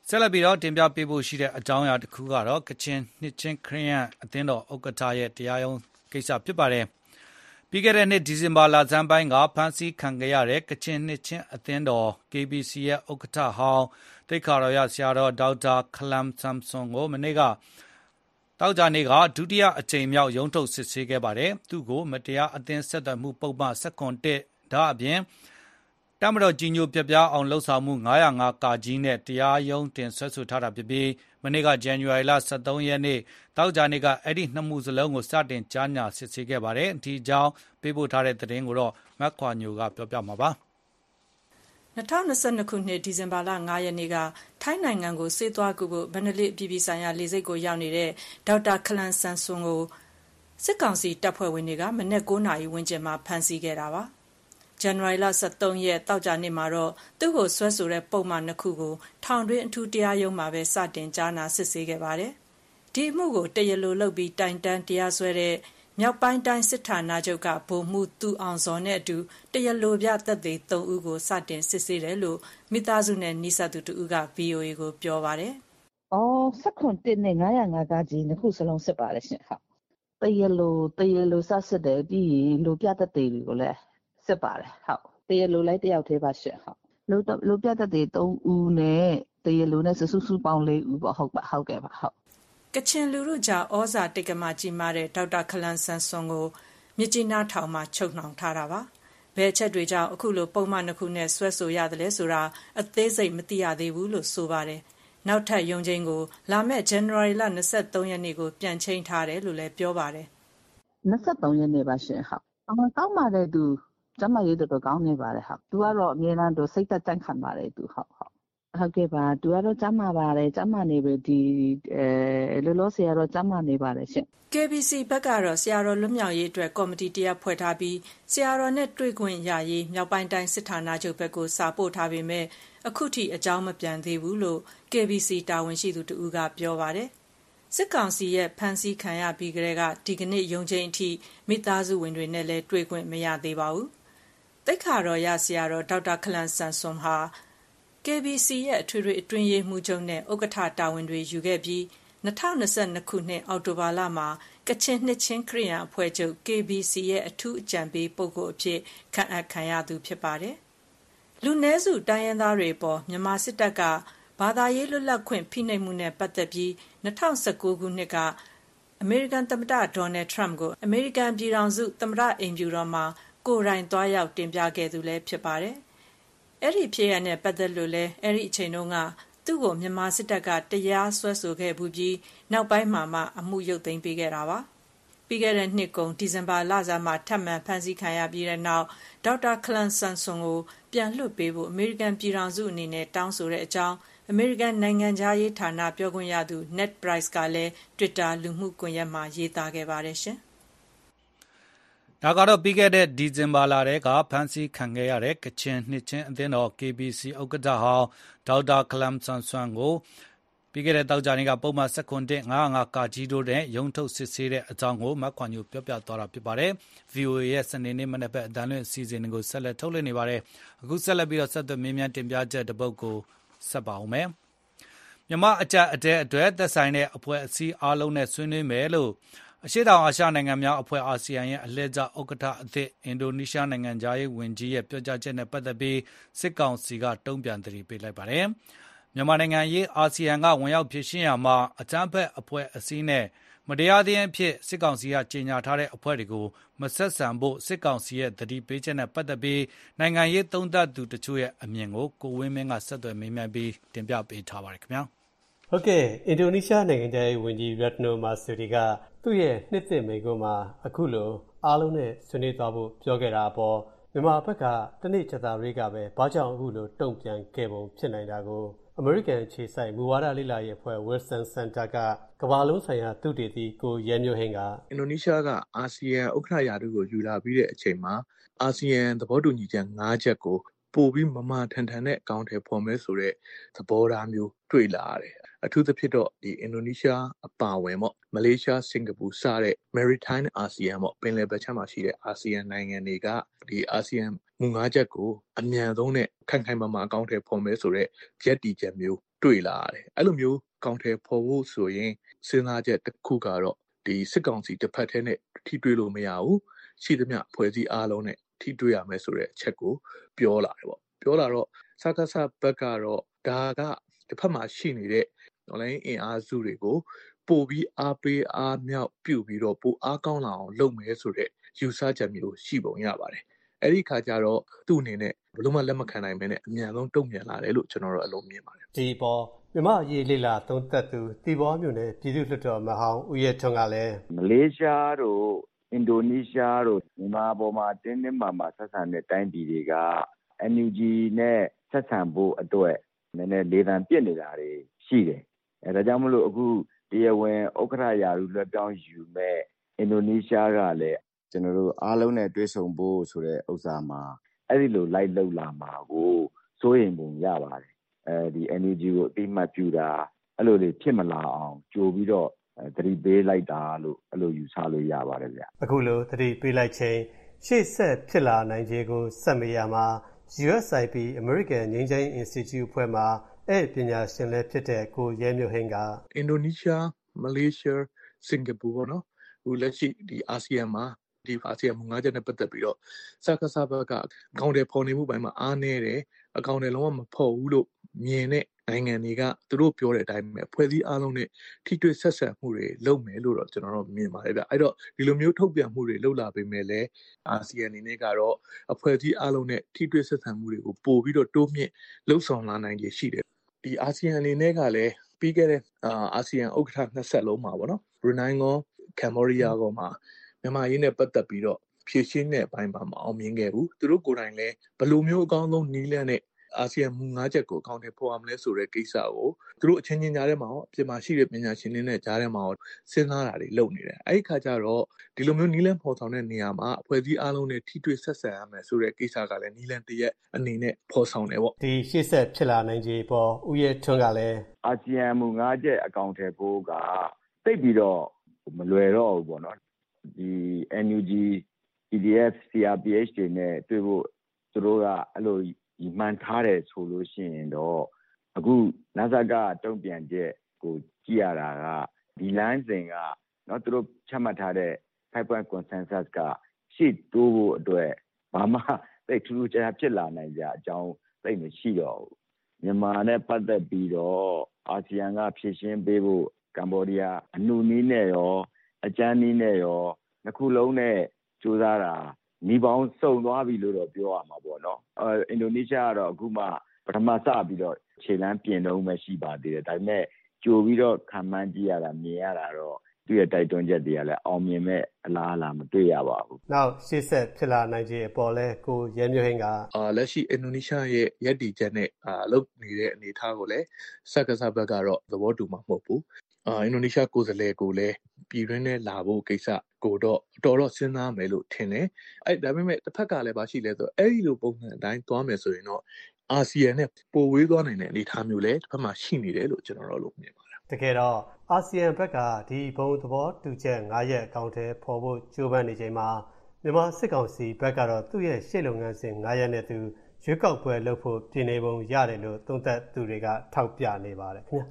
ဆက်လက်ပြီးတော့တင်ပြပေးဖို့ရှိတဲ့အကြောင်းအရာတစ်ခုကတော့ကချင်နှစ်ချင်းခရစ်ယာန်အသင်းတော်ဥက္ကဋ္ဌရဲ့တရားရုံးကိစ္စဖြစ်ပါတယ်။ပြီးခဲ့တဲ့နှစ်ဒီဇင်ဘာလဆန်းပိုင်းကဖမ်းဆီးခံခဲ့ရတဲ့ကချင်နှစ်ချင်းအသင်းတော် ကေ ဘီ စီ ရဲ့ဥက္ကဋ္ဌဟောင်းသိက္ခာတော်ရဆရာတော်ဒေါက်တာခလမ်ဆမ်ဆွန်ကိုမနေ့ကတောက်ကြနေ့ကဒုတိယအကြိမ်မြောက်ရုံးထုတ်စစ်ဆေးခဲ့ပါတယ်။သူ့ကိုမတရားအသင်းဆက်သွယ်မှုပုံမှန်၁၇ ဒါအပြင်တမတော်ကြီးညိုပြပြအောင်လှုပ်ဆောင်မှု၅၀၅ ကာကြီးနဲ့တရားရုံးတင်ဆွဲဆိုထားတာဖြစ်ပြီးမနေ့ကဇန်နဝါရီလ၁၃ရက်နေ့တောက်ကြနေ့ကအဲ့ဒီနှစ်မှုစလုံးကိုစတင်ကြားညာစစ်ဆေးခဲ့ပါတယ်။ဒီအကြောင်းပေးပို့ထားတဲ့သတင်းကိုတော့မက်ခွာညိုကပြောပြမှာပါ။၂၀၂၂ခုနှစ်ဒီဇင်ဘာလ၅ရက်နေ့ကထိုင်းနိုင်ငံကိုဆေးသွားကူဖို့မန္တလေးပြည်ပြည်ဆိုင်ရာလေဆိပ်ကိုရောက်နေတဲ့ဒေါက်တာခလမ်ဆမ်ဆွန်ကိုစစ်ကောင်စီတပ်ဖွဲ့ဝင်တွေကမနက်၉နာရီဝန်းကျင်မှာဖမ်းဆီးခဲ့တာပါ။ဇန်နဝါရီလ၁၃ရက်တောက်ကြနေ့မှာတော့သူ့ကိုဆွဲဆိုတဲ့ပုံမှန်နှစ်ခုကိုထောင်တွင်းအထူးတရားရုံးမှာပဲစတင်ကြားနာစစ်ဆေးခဲ့ပါတယ်။ဒီအမှုကိုတရားလိုလုပ်ပြီးတိုင်တန်းတရားစွဲတဲ့မြောက်ပိုင်းတိုင်းစစ်ဌာနချုပ်ကဗိုလ်မှူးသူအောင်ဇော်နဲ့အတူတရားလိုပြသက်သေ၃ဦးကိုစတင်စစ်ဆေးတယ်လို့မိသားစုနဲ့နှိစက်သူတဦးက ဗွီအိုအေကိုပြောပါတယ်။အော်၁၇နဲ့၅၀၅ကကြီးနှစ်ခုစလုံးစစ်ပါတယ်ရှင်ဟုတ်။တရားလိုတရားလိုစစစ်တယ်ပြီးရင်လိုပြသက်သေတွေကိုလည်းစစ်ပါတယ်ဟုတ်။တရားလိုလိုက်တယောက်သေးပါရှင်ဟုတ်။လိုလိုပြသက်သေ၃ဦးနဲ့တရားလိုနဲ့စုစုပေါင်း၄ဦးပေါ့ဟုတ်ပါဟုတ်ကဲ့ပါဟုတ်။ကချင်လူထုကြားဩဇာတိတ်ကမကြီးမားတဲ့ဒေါက်တာခလမ်ဆမ်ဆွန်ကိုမြစ်ကြီးနားထောင်မှာချုပ်နှောင်ထားတာပါ။ဘယ်အချက်တွေကြောင့်အခုလိုပုံမှန်တစ်ခုနဲ့ဆွဲဆိုရတယ်လဲဆိုတာအသေးစိတ်မသိရသေးဘူးလို့ဆိုပါတယ်။နောက်ထပ်ရုံးချင်းကိုလာမယ့်ဇန်နဝါရီလ၂၃ရက်နေ့ကိုပြန်ချိန်ထားတယ်လို့လည်းပြောပါတယ်။၂၃ရက်နေ့ပါရှင်ဟုတ်။အမကောင်းပါတယ်သူကျမရေးတော်ကောင်းနေပါတယ်ဟုတ်။သူကတော့အမြဲတမ်းသူစိတ်သက်ကြံ့ခံပါတယ်သူဟုတ်ဟုတ်။ဟုတ်ကဲ့ပါသူကတော့ကျမ်းမာပါတယ်ကျမ်းမာနေပြီဒီအဲလောလောဆယ်ကတော့ကျမ်းမာနေပါတယ်ရှင်ကေ ဘီ စီ ဘက်ကတော့ဆရာတော်လွတ်မြောက်ရေးအတွက်ကော်မတီတရပ်ဖွဲ့ထားပြီးဆရာတော်နဲ့တွေ့ခွင့်ရရေးမြောက်ပိုင်းတိုင်းစစ်ဌာနချုပ်ဘက်ကိုစာပို့ထားပေမဲ့အခုထိအကြောင်းမပြန်သေးဘူးလို့ ကေ ဘီ စီ တာဝန်ရှိသူတဦးကပြောပါတယ်စစ်ကောင်စီရဲ့ဖမ်းဆီးခံရပြီးကတည်းကဒီကနေ့ရုံးချိန်အထိမိသားစုဝင်တွေနဲ့လည်းတွေ့ခွင့်မရသေးပါဘူးတိတ်ခါတော်ရဆရာတော်ဒေါက်တာခလမ်ဆမ်ဆွန်ဟာကေ ဘီ စီ ရဲ့အထွေထွေအတွင်းရေးမှူးချုပ်နဲ့ဥက္ကဋ္ဌတာဝန်တွေယူခဲ့ပြီး၂၀၂၂ခုနှစ်အောက်တိုဘာလမှာကချင်နှစ်ချင်းခရစ်ယာန်အဖွဲ့ချုပ် ကေ ဘီ စီ ရဲ့အထူးအကြံပေးပုဂ္ဂိုလ်အဖြစ်ခန့်အပ်ခံရသူဖြစ်ပါတယ်။လူနည်းစုတိုင်းရင်းသားတွေပေါ်မြန်မာစစ်တပ်ကဘာသာရေးလွတ်လပ်ခွင့်ဖိနှိပ်မှုနဲ့ပတ်သက်ပြီး၂၀၁၉ခုနှစ်ကအမေရိကန်သမ္မတဒေါ်နယ်ထရမ့်ကိုအမေရိကန်ပြည်ထောင်စုသမ္မတအိမ်ဖြူတော်မှာကိုယ်တိုင်သွားရောက်တင်ပြခဲ့သူလည်းဖြစ်ပါတယ်။အဲ့ဒီဖြစ်ရတဲ့ပတ်သက်လို့လဲအဲ့ဒီအချိန်တုန်းကသူ့ကိုမြန်မာစစ်တပ်ကတရားစွဲဆိုခဲ့ပြီးနောက်ပိုင်းမှာမှအမှုရုပ်သိမ်းပေးခဲ့တာပါပြီးခဲ့တဲ့နှစ်ကုန်ဒီဇင်ဘာလဆန်းမှာထပ်မံဖမ်းဆီးခံရပြီးတဲ့နောက်ဒေါက်တာခလမ်ဆမ်ဆွန်ကိုပြန်လွှတ်ပေးဖို့အမေရိကန်ပြည်ထောင်စုအနေနဲ့တောင်းဆိုတဲ့အကြောင်းအမေရိကန်နိုင်ငံသားရေးဌာနပြောခွင့်ရသူ Ned Price ကလည်း Twitter လူမှုကွန်ရက်မှာရေးသားခဲ့ပါတယ်ရှင်ဒါကတော့ပြီးခဲ့တဲ့ဒီဇင်ဘာလထဲကဖမ်းဆီးခံခဲ့ရတဲ့ကချင်နှစ်ချင်းအသင်းတော် ကေ ဘီ စီ ဥက္ကဋ္ဌဟောင်းဒေါက်တာခလမ်ဆမ်ဆွန်ကိုပြီးခဲ့တဲ့တောက်ကြနေ့ကပုံမှန်၁၇ ၅၀၅ ကာကြီးတို့နဲ့ရုံးထုတ်စစ်ဆေးတဲ့အကြောင်းကိုမက်ခွန်ညိုပြောပြသွားတာဖြစ်ပါတယ်။ ဗွီအိုအေ ရဲ့စနေနေ့မနက်ဘက်အတန်းလွင့်အစီအစဉ်တွေကိုဆက်လက်ထုတ်လွှင့်နေပါတယ်။အခုဆက်လက်ပြီးတော့ဆက်သွယ်မြင်းမြန်းတင်ပြချက်တစ်ပုဒ်ကိုဆက်ပါအောင်မယ်။မြမအကြအတဲအတွက်သက်ဆိုင်တဲ့အဖွဲ့အစည်းအားလုံးနဲ့ဆွေးနွေးမယ်လို့အရှေ့တောင်အာရှနိုင်ငံများအဖွဲ့အာဆီယံရဲ့အလှည့်ကျဥက္ကဋ္ဌအသစ်အင်ဒိုနီးရှားနိုင်ငံသားရေးဝန်ကြီးရဲ့ပြောကြားချက်နဲ့ပတ်သက်ပြီးစစ်ကောင်စီကတုံ့ပြန်သတိပေးလိုက်ပါတယ်။မြန်မာနိုင်ငံရေးအာဆီယံကဝင်ရောက်ဖြည့်ရှင်းရမှာအကြမ်းဖက်အဖွဲ့အစည်းနဲ့မတရားသင်းအဖြစ်စစ်ကောင်စီကကြေညာထားတဲ့အဖွဲ့တွေကိုမဆက်ဆံဖို့စစ်ကောင်စီရဲ့သတိပေးချက်နဲ့ပတ်သက်ပြီးနိုင်ငံရေးသုံးသပ်သူတချို့ရဲ့အမြင်ကိုကိုဝင်းမင်းကဆက်သွယ်မေးမြန်းပြီးတင်ပြပေးထားပါတယ်ခင်ဗျာ။ဟုတ်ကဲ့အင်ဒိုနီးရှားနိုင်ငံသားရေးဝန်ကြီးရက်နိုမာဆူဒီကသူ့ရဲ့နှစ်သက်မိန့်ခွန်းမှာအခုလိုအားလုံးနဲ့ဆွေးနွေးသွားဖို့ပြောခဲ့တာအပေါ်မြန်မာဘက်ကတနေ့ချက်သားတွေကပဲဘာကြောင့်အခုလိုတုံ့ပြန်ခဲ့ပုံဖြစ်နိုင်တာကိုအမေရိကန်ခြေစိုက်မူဝါဒလေ့လာရေးအဖွဲ့ Wilson Center ကကမ္ဘာလုံးဆိုင်ရာသုတေသီကိုရဲမျိုးဟင်းကအင်ဒိုနီးရှားကအာဆီယံဥက္ကဋ္ဌရာထူးကိုယူလာပြီးတဲ့အချိန်မှာအာဆီယံသဘောတူညီချက်၅ချက်ကိုပို့ပြီးမမထန်ထန်နဲ့အကောင့်ထဲပေါ်မဲဆိုတဲ့သဘောထားမျိုးတွေ့လာရတယ်အထူးသဖြင့်တော့ဒီအင်ဒိုနီးရှားအပါအဝင်ပေါ့မလေးရှားစင်ကာပူစတဲ့ Maritime အာဆီယံပေါ့ပင်လယ်ဘက်ခြမ်းမှာရှိတဲ့အာဆီယံနိုင်ငံတွေကဒီအာဆီယံမူ၅ချက်ကိုအမြန်ဆုံးနဲ့ခိုင်ခိုင်မာမာအကောင့်ထဲပေါ်မဲဆိုတဲ့ရက်တီချက်မျိုးတွေ့လာရတယ်အဲ့လိုမျိုးကောင်းတယ်ဖော်ဖို့ဆိုရင်စဉ်းစားချက်တစ်ခုကတော့ဒီစစ်ကောင်စီတစ်ဖက်ထဲနဲ့ထိတွေ့လို့မရဘူးရှိသမျှဖွဲ့စည်းအားလုံးနဲ့ထိတွေ့ရမယ်ဆိုတဲ့အချက်ကိုပြောလာတယ်ပေါ့ပြောလာတော့စကားစဘက်ကတော့ဒါကတစ်ဖက်မှာရှိနေတဲ့ဒေါ်လာအင်အားစုတွေကိုပို့ပြီးအားပေးအားမြောက်ပြုပြီးတော့ပိုအားကောင်းလာအောင်လုပ်မယ်ဆိုတဲ့ယူဆချက်မျိုးရှိပုံရပါတယ်အဲ့ဒီခါကျတော့သူ့အနေနဲ့ဘယ်လိုမှလက်မခံနိုင်ဘဲနဲ့အမြန်ဆုံးတုံ့ပြန်လာတယ်လို့ကျွန်တော်တို့အလုံးမြင်ပါတယ်ဒီပေါ်မြန်မာရေးလေးလာသုံးသက်သူတီဘောမျိုးနဲ့ပြည်သူ့လွှတ်တော်မဟောင်းဦးရဲထွန်းကလည်းမလေးရှားတို့အင်ဒိုနီးရှားတို့မြန်မာပေါ်မှာတင်းတင်းမာမာဆက်ဆံတဲ့တိုင်းပြည်တွေက အန် ယူ ဂျီ နဲ့ဆက်ဆံဖို့အတွက်နည်းနည်းလေးတန်းပြစ်နေတာတွေရှိတယ်အဲဒါကြောင့်မလို့အခုတရားဝင်ဥက္ကဋ္ဌရာထူးလွှဲပြောင်းယူမဲ့အင်ဒိုနီးရှားကလည်းကျွန်တော်တို့အားလုံးနဲ့တွေ့ဆုံဖို့ဆိုတဲ့ဥစ္စာမှာအဲ့ဒီလိုလိုက်လှုပ်လာမှာကိုစိုးရိမ်ပုံရပါတယ်အဲဒီ အန် ယူ ဂျီ ကိုအတိအမှတ်ပြုတာအဲ့လိုတွေဖြစ်မလာအောင်ကြိုပြီးတော့သတိပေးလိုက်တာလို့အဲ့လိုယူဆလို့ရပါတယ်ဗျအခုလိုသတိပေးလိုက်ချိန်ရှေ့ဆက်ဖြစ်လာနိုင်ခြေကိုစက်မေးရမှာ ယူ အက်စ် အိုင် ပီ American ငြိမ်းချမ်းရေး Institute အဖွဲ့မှာအဲ့ပညာရှင်လည်းဖြစ်တဲ့ကိုရဲမျိုးဟင်းကအင်ဒိုနီးရှားမလေးရှားစင်ကာပူပေါ့နော်ဟိုလက်ရှိဒီအာဆီယံမှာဒီအာဆီယံမူငါးချက်နဲ့ပတ်သက်ပြီးတော့စကားစဘကအကောင့်တွေပေါ်နေမှုပိုင်းမှာအားနည်းတယ်အကောင့်တွေလုံးဝမဖော်ဘူးလို့မြင်တဲ့နိုင်ငံတွေကသူတို့ပြောတဲ့အတိုင်းပဲဖွဲ့စည်းအားလုံးနဲ့ထိတွေ့ဆက်ဆံမှုတွေလုပ်မယ်လို့တော့ကျွန်တော်တို့မြင်ပါတယ်ဗျအဲ့တော့ဒီလိုမျိုးထုတ်ပြန်မှုတွေလုပ်လာပေမဲ့လည်းအာဆီယံအနေနဲ့ကတော့အဖွဲ့အစည်းအားလုံးနဲ့ထိတွေ့ဆက်ဆံမှုတွေကိုပို့ပြီးတော့တိုးမြင့်လှုပ်ဆောင်လာနိုင်ခြေရှိတယ်ဒီအာဆီယံအနေနဲ့ကလည်းပြီးခဲ့တဲ့အာဆီယံဥက္ကဋ္ဌနှစ်ဆက်လုံးမှာပေါ့နော်ဘရူနိုင်းကောကမ်ဘောဒီးယားကောမှာမြန်မာရေးနဲ့ပတ်သက်ပြီးတော့ဖြည့်ရှင်းတဲ့အပိုင်းမှာမအောင်မြင်ခဲ့ဘူးသူတို့ကိုယ်တိုင်လည်းဘယ်လိုမျိုးအကောင်းဆုံးနည်းလမ်းနဲ့အာဆီယံမူငါးချက်ကိုအကောင့်ထဲပေါ်အောင်လဲဆိုတဲ့ကိစ္စကိုသူတို့အချင်းချင်းကြားထဲမှာရောအပြင်မှာရှိတဲ့ပညာရှင်တွေနဲ့ကြားထဲမှာရောစဉ်းစားတာတွေလုပ်နေတယ်အဲ့ဒီခါကျတော့ဒီလိုမျိုးနီးလန်းဖော်ဆောင်တဲ့နေရာမှာအဖွဲ့အစည်းအားလုံးနဲ့ထိတွေ့ဆက်ဆံရမယ်ဆိုတဲ့ကိစ္စကလည်းနီးလန်းတရက်အနေနဲ့ဖော်ဆောင်တယ်ပေါ့ဒီရှေ့ဆက်ဖြစ်လာနိုင်ခြေပေါ်ဦးရဲထွန်းကလည်းအာဆီယံမူငါးချက်အကောင့်ထဲပို့ကတိတ်ပြီးတော့မလွယ်တော့ဘူးပေါ့နော်ဒီ အန် ယူ ဂျီ ပီ ဒီ အက်ဖ် စီ အာร์ พี เอช တွေနဲ့တွေ့ဖို့သူတို့ကအဲ့လိုဒီမှန်ထားတယ်ဆိုလို့ရှိရင်တော့အခုနစကတုံ့ပြန်ချက်ကိုကြည့်ရတာကဒီလမ်းစဉ်ကเนาะသူတို့ချမှတ်ထားတဲ့ five point consensus ကရှေ့တိုးဖို့အတွက်ဘာမှသိထူးထူးခြားခြားဖြစ်လာနိုင်ကြအကြောင်းသိမရှိတော့ဘူးမြန်မာနဲ့ပတ်သက်ပြီးတော့အာဆီယံကဖြည့်ရှင်းပေးဖို့ကမ္ဘောဒီးယားအနုနည်းနဲ့ရောအကြမ်းနည်းနဲ့ရောနှစ်ခုလုံးနဲ့ကြိုးစားတာနီးပေါင်းစုံသွားပြီလို့တော့ပြောရမှာပေါ့နော်အဲအင်ဒိုနီးရှားကတော့အခုမှပထမစပြီးတော့ခြေလမ်းပြင်တော့မှရှိပါသေးတယ်ဒါပေမဲ့ကြိုပြီးတော့ခံမှန်းကြည့်ရတာမြင်ရတာတော့သူ့ရဲ့တိုက်တွန်းချက်တွေကလည်းအောင်မြင်မဲ့အလားအလာမတွေ့ရပါဘူးနောက်ရှေ့ဆက်ဖြစ်လာနိုင်ခြေအပေါ်လဲကိုရဲမျိုးဟင်းကအာလက်ရှိအင်ဒိုနီးရှားရဲ့ရည်တည်ချက်နဲ့အာလုပ်နေတဲ့အနေအထားကိုလည်းစက္ကစဘက်ကတော့သဘောတူမှာမဟုတ်ဘူးအာအင်ဒိုနီးရှားကိုယ်စားလှယ်ကိုလည်းပြည်တွင်းနဲ့လာဖို့ကိစ္စကိုတော့တော်တော်စဉ်းစားမယ်လို့ထင်တယ်အဲ့ဒါပေမဲ့တစ်ဖက်ကလည်းပါရှိလဲဆိုအဲ့ဒီလိုပုံစံအတိုင်းသွားမယ်ဆိုရင်တော့အာဆီယံနဲ့ပိုဝေးသွားနိုင်တဲ့အနေအထားမျိုးလည်းတစ်ဖက်မှာရှိနေတယ်လို့ကျွန်တော်တို့လို့မြင်ပါတယ်တကယ်တော့အာဆီယံဘက်ကဒီဘုံသဘောတူချက်၅ရက်အကောင့်ထဲပေါ်ဖို့ကြိုးပမ်းနေချိန်မှာမြန်မာစစ်ကောင်စီဘက်ကတော့သူ့ရဲ့ရှေ့လုပ်ငန်းစဉ်၅ရက်နဲ့သူရွေးကောက်ပွဲလုပ်ဖို့ပြင်နေပုံရတယ်လို့သုံးသပ်သူတွေကထောက်ပြနေပါတယ်ခင်ဗျာ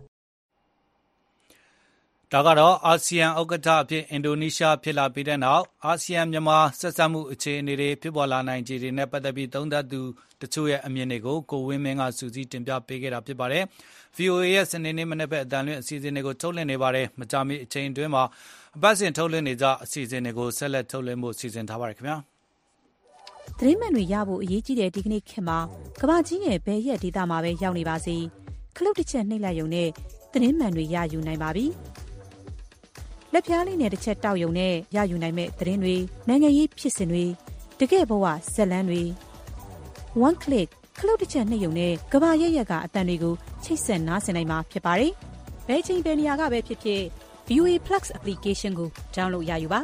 ဒါကတော့အာဆီယံဥက္ကဋ္ဌအဖြစ်အင်ဒိုနီးရှားဖြစ်လာပြီးတဲ့နောက်အာဆီယံမြန်မာဆက်ဆံမှုအခြေအနေတွေဖြစ်ပေါ်လာနိုင်ခြေတွေနဲ့ပတ်သက်ပြီးသုံးသပ်သူတချို့ရဲ့အမြင်တွေကိုကိုဝင်းမင်းကစူးစီးတင်ပြပေးခဲ့တာဖြစ်ပါတယ်။ ဗွီအိုအေ ရဲ့စနေနေ့မနေ့ဘက်အတန်လွင့်အစီအစဉ်တွေကိုထုတ်လွှင့်နေပါတယ်။မကြာမီအချိန်အတွင်းမှာအပတ်စဉ်ထုတ်လွှင့်နေကြအစီအစဉ်တွေကိုဆက်လက်ထုတ်လွှင့်ဖို့စီစဉ်ထားပါတယ်ခင်ဗျာ။သတင်းမှန်တွေရဖို့အရေးကြီးတဲ့ဒီကနေ့ခေတ်မှာကမ္ဘာကြီးရဲ့ဘယ်ရက်ဒေသမှာပဲရောက်နေပါစေခလုတ်တစ်ချက်နှိပ်လိုက်ရုံနဲ့သတင်းမှန်တွေရယူနိုင်ပါပြီ။လက်ဖြားလေးနဲ့တစ်ချက်တောက်ယုံနဲ့ရယူနိုင်မဲ့သတင်းတွေနိုင်ငံရေးဖြစ်စဉ်တွေတကယ့်ဘဝဇက်လန်းတွေ one click ခလုတ်တစ်ချက်နှိပ်ယုံနဲ့ကဘာရက်ရက်ကအတန်တွေကိုချိတ်ဆက်နားဆင်နိုင်မှာဖြစ်ပါတယ်။ဘယ်ချိန်ဘယ်နေရာကပဲဖြစ်ဖြစ် ဗီ အို အေ Plus application ကို download ရယူပါ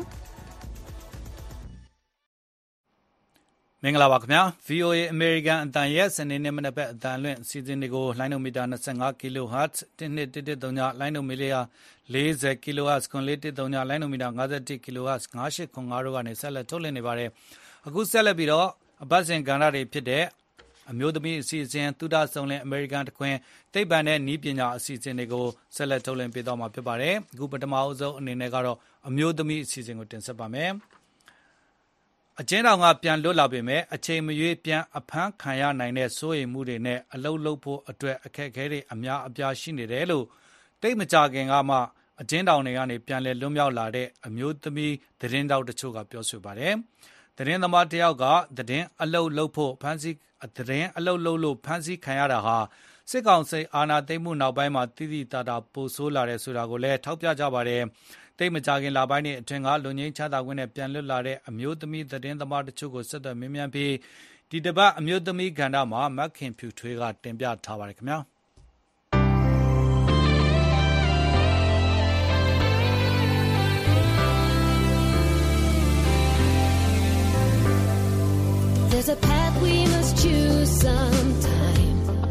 မင်္ဂလာပါခင်ဗျာ ဗွီအိုအေ American အတန်ရဲ့စနေနေ့မနေ့ဘက်အတန်လွင့်အစီအစဉ်တွေကိုလိုင်းနိုမီတာ၂၅ kHz တစ်နှစ်တစ်တစ်သုံးညလိုင်းနိုမီတာ၄၀ kHz ခွန်လေးတစ်သုံးညလိုင်းနိုမီတာ၅၁ kHz ၅၈ခွန်၅တို့ကနေဆက်လက်ထုတ်လွှင့်နေပါတယ်အခုဆက်လက်ပြီးတော့အပတ်စဉ်ကဏ္ဍတွေဖြစ်တဲ့အမျိုးသမီးအစီအစဉ်သုဒဆုံလင်အမေရိကန်တခွင်သိပ္ပံနဲ့နည်းပညာအစီအစဉ်တွေကိုဆက်လက်ထုတ်လွှင့်ပေးသွားမှာဖြစ်ပါတယ်။အခုပထမအဆုံးအနေနဲ့ကတော့အမျိုးသမီးအစီအစဉ်ကိုတင်ဆက်ပါမယ်။အကျဉ်းထောင်ကပြန်လွတ်လာပေမဲ့အချိန်မရွေးပြန်အဖမ်းခံရနိုင်တဲ့စိုးရိမ်မှုတွေနဲ့အလုပ်လုပ်ဖို့အတွက်အခက်အခဲတွေအများအပြားရှိနေတယ်လို့တိတ်မကြခင်ကမှအကျဉ်းထောင်တွေကနေပြန်လည်လွတ်မြောက်လာတဲ့အမျိုးသမီးသတင်းတောက်တချို့ကပြောဆိုပါတယ်။သတင်းသမားတယောက်ကသတင်းအလုပ်လုပ်ဖို့ဖမ်းဆီးသတင်းအလုပ်လုပ်လို့ဖမ်းဆီးခံရတာဟာစစ်ကောင်စီအာဏာသိမ်းမှုနောက်ပိုင်းမှာတည်တည်တာတာပိုဆိုးလာတယ်ဆိုတာကိုလည်းထောက်ပြကြပါတယ်။တိတ်မကြခင်လပိုင်းတွေအတွင်းကလူငင်းချတာခွင့်နဲ့ပြန်လွတ်လာတဲ့အမျိုးသမီးသတင်းသမားတချို့ကိုဆက်သွယ်မေးမြန်းပြီးဒီတပတ်အမျိုးသမီးကဏ္ဍမှာမက်ခင်ဖြူထွေးကတင်ပြထားပါတယ်ခင်ဗျာ။ There's a path we must choose sometime.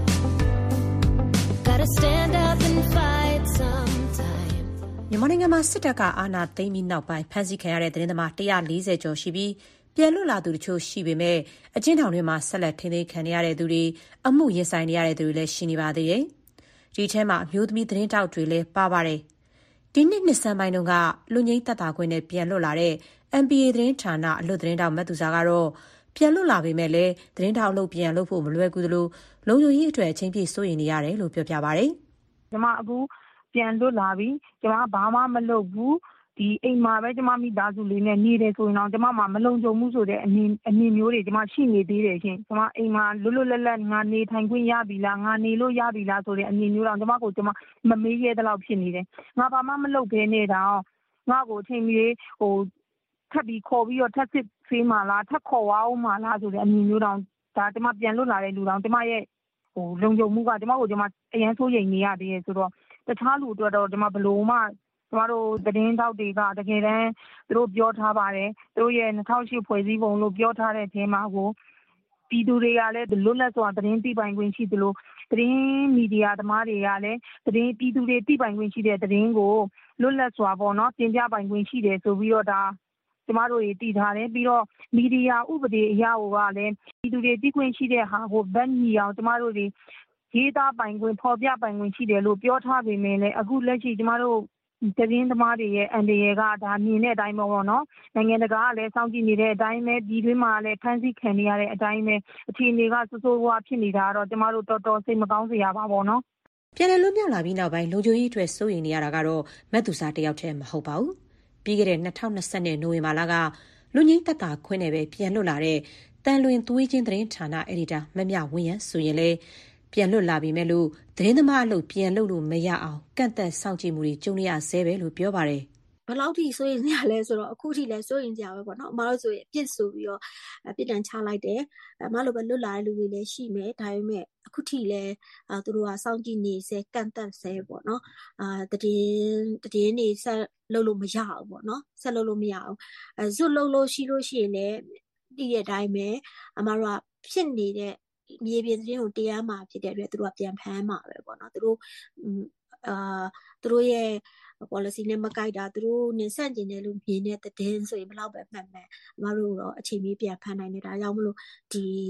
Gotta stand up and fight sometime. မြန်မာနိုင်ငံမှာစစ်တပ်ကအာဏာသိမ်းပြီးနောက်ပိုင်းဖမ်းဆီးခံရတဲ့သတင်းသမားone hundred fortyကျော်ရှိပြီးပြန်လွတ်လာသူတချို့ရှိပေမဲ့အကျဉ်းထောင်တွေမှာဆက်လက်ထိန်းသိမ်းခံနေရတဲ့သူတွေအမှုရင်ဆိုင်နေရတဲ့သူတွေလည်းရှိနေပါသေးတယ်။ဒီထဲမှာအမျိုးသမီးသတင်းတောက်တွေလည်းပါပါတယ်။ဒီနှစ်နှစ်ဆန်းပိုင်းတုန်းကလူငင်းသက်သာခွင့်နဲ့ပြန်လွတ်လာတဲ့ M P A သတင်းဌာနအလွတ်သတင်းတောက်မတ်သူစာကတော့ပြန်လွတ်လာပေမဲ့လည်းသတင်းထောက်လုပ်ပြန်လုပ်ဖို့မလွယ်ကူသလိုလုံခြုံရေးအတွက်အချိန်ပြည့်စိုးရိမ်နေရတယ်လို့ပြောပြပါဗျ။ကျမအခုပြန်လွတ်လာပြီ။ကျမဘာမှမလုပ်ဘူး။ဒီအိမ်မှာပဲကျမမိသားစုလေးနဲ့နေတယ်ဆိုရင်တော့ကျမမှာမလုံခြုံမှုဆိုတဲ့အမြင်အမြင်မျိုးတွေကျမရှိနေသေးတယ်ရှင်။ကျမအိမ်မှာလွတ်လွတ်လပ်လပ်ငါနေထိုင်ခွင့်ရပြီလားငါနေလို့ရပြီလားဆိုတဲ့အမြင်မျိုးတော့ကျမကိုကျမမမေးရတဲ့လောက်ဖြစ်နေတယ်။ငါဘာမှမလုပ်ဘဲနဲ့တော့ငါ့ကိုအချိန်ကြီးဟိုထပ်ပြီးခေါ်ပြီးတော့ထပ်စစ်ဖေးမှလားထပ်ခေါ်ဝအောင်မှလားဆိုတဲ့အမြင်မျိုးတောင်ဒါကျမပြန်လွတ်လာတဲ့လူတောင်ကျမရဲ့ဟိုလုံခြုံမှုကကျမကိုကျမအရန်ဆိုးရိမ်နေရသေးတယ်ဆိုတော့တခြားလူအတွက်တော့ကျမဘလို့မှကျမတို့သတင်းတောက်တွေကတကယ်တမ်းသူတို့ပြောထားပါတယ်သူတို့ရဲ့two thousand eightဖွဲ့စည်းပုံလို့ပြောထားတဲ့အထဲမှာကိုပြည်သူတွေကလည်းလွတ်လပ်စွာသတင်းသိပိုင်ခွင့်ရှိသလိုသတင်းမီဒီယာသမားတွေကလည်းသတင်းပြည်သူတွေသိပိုင်ခွင့်ရှိတဲ့သတင်းကိုလွတ်လပ်စွာပေါ့နော်တင်ပြပိုင်ခွင့်ရှိတယ်ဆိုပြီးတော့ဒါကျမတို့တွေတည်ထားတယ်ပြီးတော့မီဒီယာဥပဒေအရကိုကလည်းပြည်သူတွေသိခွင့်ရှိတဲ့ဟာကိုဗတ်ညီအောင်ကျမတို့တွေရေးသားပိုင်ခွင့်ဖော်ပြပိုင်ခွင့်ရှိတယ်လို့ပြောထားပေမဲ့လည်းအခုလက်ရှိကျမတို့သတင်းသမားတွေရဲ့အန်ဒီရကဒါမြင်တဲ့အတိုင်းပေါ့နော်နိုင်ငံတကာကလည်းစောင့်ကြည့်နေတဲ့အတိုင်းပဲပြည်တွင်းမှာလည်းဖမ်းဆီးခံနေရတဲ့အတိုင်းပဲအခြေအနေကစိုးစိုးဝါးဖြစ်နေတာတော့ကျမတို့တော်တော်စိတ်မကောင်းစရာပါပေါ့နော်ပြန်လည်လွတ်မြောက်လာပြီးနောက်ပိုင်းလုံခြုံရေးအတွက်စိုးရိမ်နေရတာကတော့မတ်သူစာတယောက်တည်းမဟုတ်ပါဘူးပြီးခဲ့တဲ့two thousand twentyနိုဝင်ဘာလကလူငင်းသက်သာခွင့်နဲ့ပဲပြန်လွတ်လာတဲ့တန်လွင်သွေးချင်းသတင်းဌာနအယ်ဒီတာမမြဝင်းရန်ဆိုရင်လည်းပြန်လွတ်လာပြီမဲ့လို့သတင်းသမားအလုပ်ပြန်လုပ်လို့မရအောင်ကန့်သက်စောင့်ကြည့်မှုတွေကြုံရဆဲပဲလို့ပြောပါတယ်ဘယ်လောက်ထိစိုးရင်ကြလဲဆိုတော့အခုထိလည်းစိုးရင်ကြပဲပေါ့နော်အမတို့ဆိုရင်အပြစ်ဆိုပြီးတော့ပြစ်ဒဏ်ချလိုက်တယ်အမတို့ပဲလွတ်လာတဲ့လူတွေလည်းရှိမယ်ဒါပေမဲ့အခုထိလည်းအာသူတို့ကစောင့်ကြည့်နေဆဲကန့်သက်ဆဲပေါ့နော်အာတည်တည်နေဆက်လုပ်လို့မရအောင်ပေါ့နော်ဆက်လုပ်လို့မရအောင်အဲဇွတ်လုပ်လို့ရှိလို့ရှိရင်လည်းတည်တဲ့အတိုင်းပဲအမတို့ကဖြစ်နေတဲ့မြေပြင်သတင်းကိုတရားမှာဖြစ်တဲ့အတွက်သူတို့ကပြန်ဖမ်းမှာပဲပေါ့နော်သူတို့အာသူတို့ရဲ့policy နဲ့မကိုက်တာသူတို့နဲ့ဆန့်ကျင်တယ်လို့မြင်တဲ့သတင်းဆိုရင်ဘယ်လောက်ပဲမှတ်မှန်အမတို့တော့အချိန်မီပြန်ဖမ်းနိုင်တယ်ဒါကြောင့်မလို့ဒီ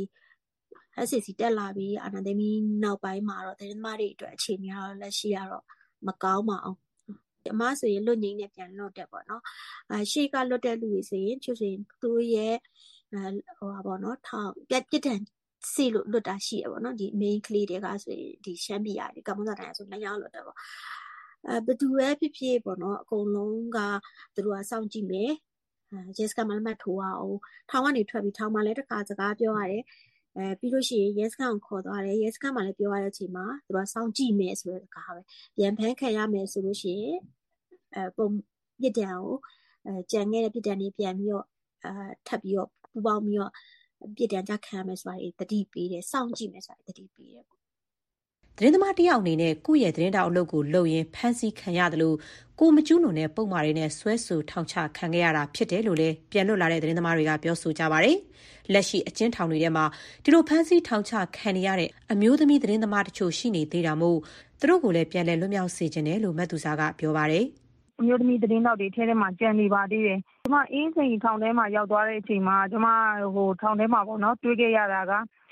S C C တက်လာပြီးအာဏာသိမ်းပြီးနောက်ပိုင်းမှာတော့သတင်းသမားတွေအတွက်အခြေအနေကတော့လက်ရှိကတော့မကောင်းပါအောင်အမဆိုရင်လွတ်ငိမ့်နဲ့ပြန်လွတ်တယ်ပေါ့နော်အဲရှေ့ကလွတ်တဲ့လူတွေဆိုရင်သူဆိုရင်သူရဲ့ဟိုပါပေါ့နော်ထောင်ပြက်ပြစ်ဒဏ်စီလို့လွတ်တာရှိရပေါ့နော်ဒီ main ကလေးတွေကဆိုရင်ဒီရှမ်းပြည်ရတယ်ကမ္ဘောဇာတိုင်းဆိုလည်းရလွတ်တယ်ပေါ့အဲဘယ်သူပဲဖြစ်ဖြစ်ပေါ့နော်အကုန်လုံးကသူတို့ကစောင့်ကြည့်မယ်အဲ yes ကမှမထိုးအောင်ထောင်ကနေထွက်ပြီးထောင်မှာလည်းတစ်ခါစကားပြောရတယ်အဲပြီးလို့ရှိရင် yes ကကိုခေါ်သွားတယ် yes ကမှလည်းပြောရတဲ့အချိန်မှာသူတို့ကစောင့်ကြည့်မယ်ဆိုတဲ့စကားပဲပြန်ဖမ်းခံရမယ်ဆိုလို့ရှိရင်အဲပုံပြစ်ဒဏ်ကိုအဲကြံခဲ့တဲ့ပြစ်ဒဏ်တွေပြန်ပြီးတော့အဲထပ်ပြီးတော့ပူပေါင်းပြီးတော့ပြစ်ဒဏ်ကြခံရမယ်ဆိုတာတတိပေးတယ်စောင့်ကြည့်မယ်ဆိုတာတတိပေးတယ်သတင်းသမားတယောက်အနေနဲ့ကိုယ့်ရဲ့သတင်းတောက်အလုပ်ကိုလုပ်ရင်းဖမ်းဆီးခံရတယ်လို့ကိုမကျူးလွန်တဲ့ပုံမှားတွေနဲ့ဆွဲဆိုထောင်ချခံခဲ့ရတာဖြစ်တယ်လို့လည်းပြန်လွတ်လာတဲ့သတင်းသမားတွေကပြောဆိုကြပါတယ်။လက်ရှိအကျဉ်းထောင်တွေထဲမှာဒီလိုဖမ်းဆီးထောင်ချခံနေရတဲ့အမျိုးသမီးသတင်းသမားတချို့ရှိနေသေးတာမို့သူတို့ကိုလည်းပြန်လည်လွတ်မြောက်စေချင်တယ်လို့မတ်သူစာကပြောပါတယ်။အမျိုးသမီးသတင်းတောက်တွေထဲထဲမှာကြံနေပါသေးတယ်။ကျမအင်းစိန်ထောင်ထဲမှာရောက်သွားတဲ့အချိန်မှာကျမဟိုထောင်ထဲမှာပေါ့နော်တွေ့ခဲ့ရတာက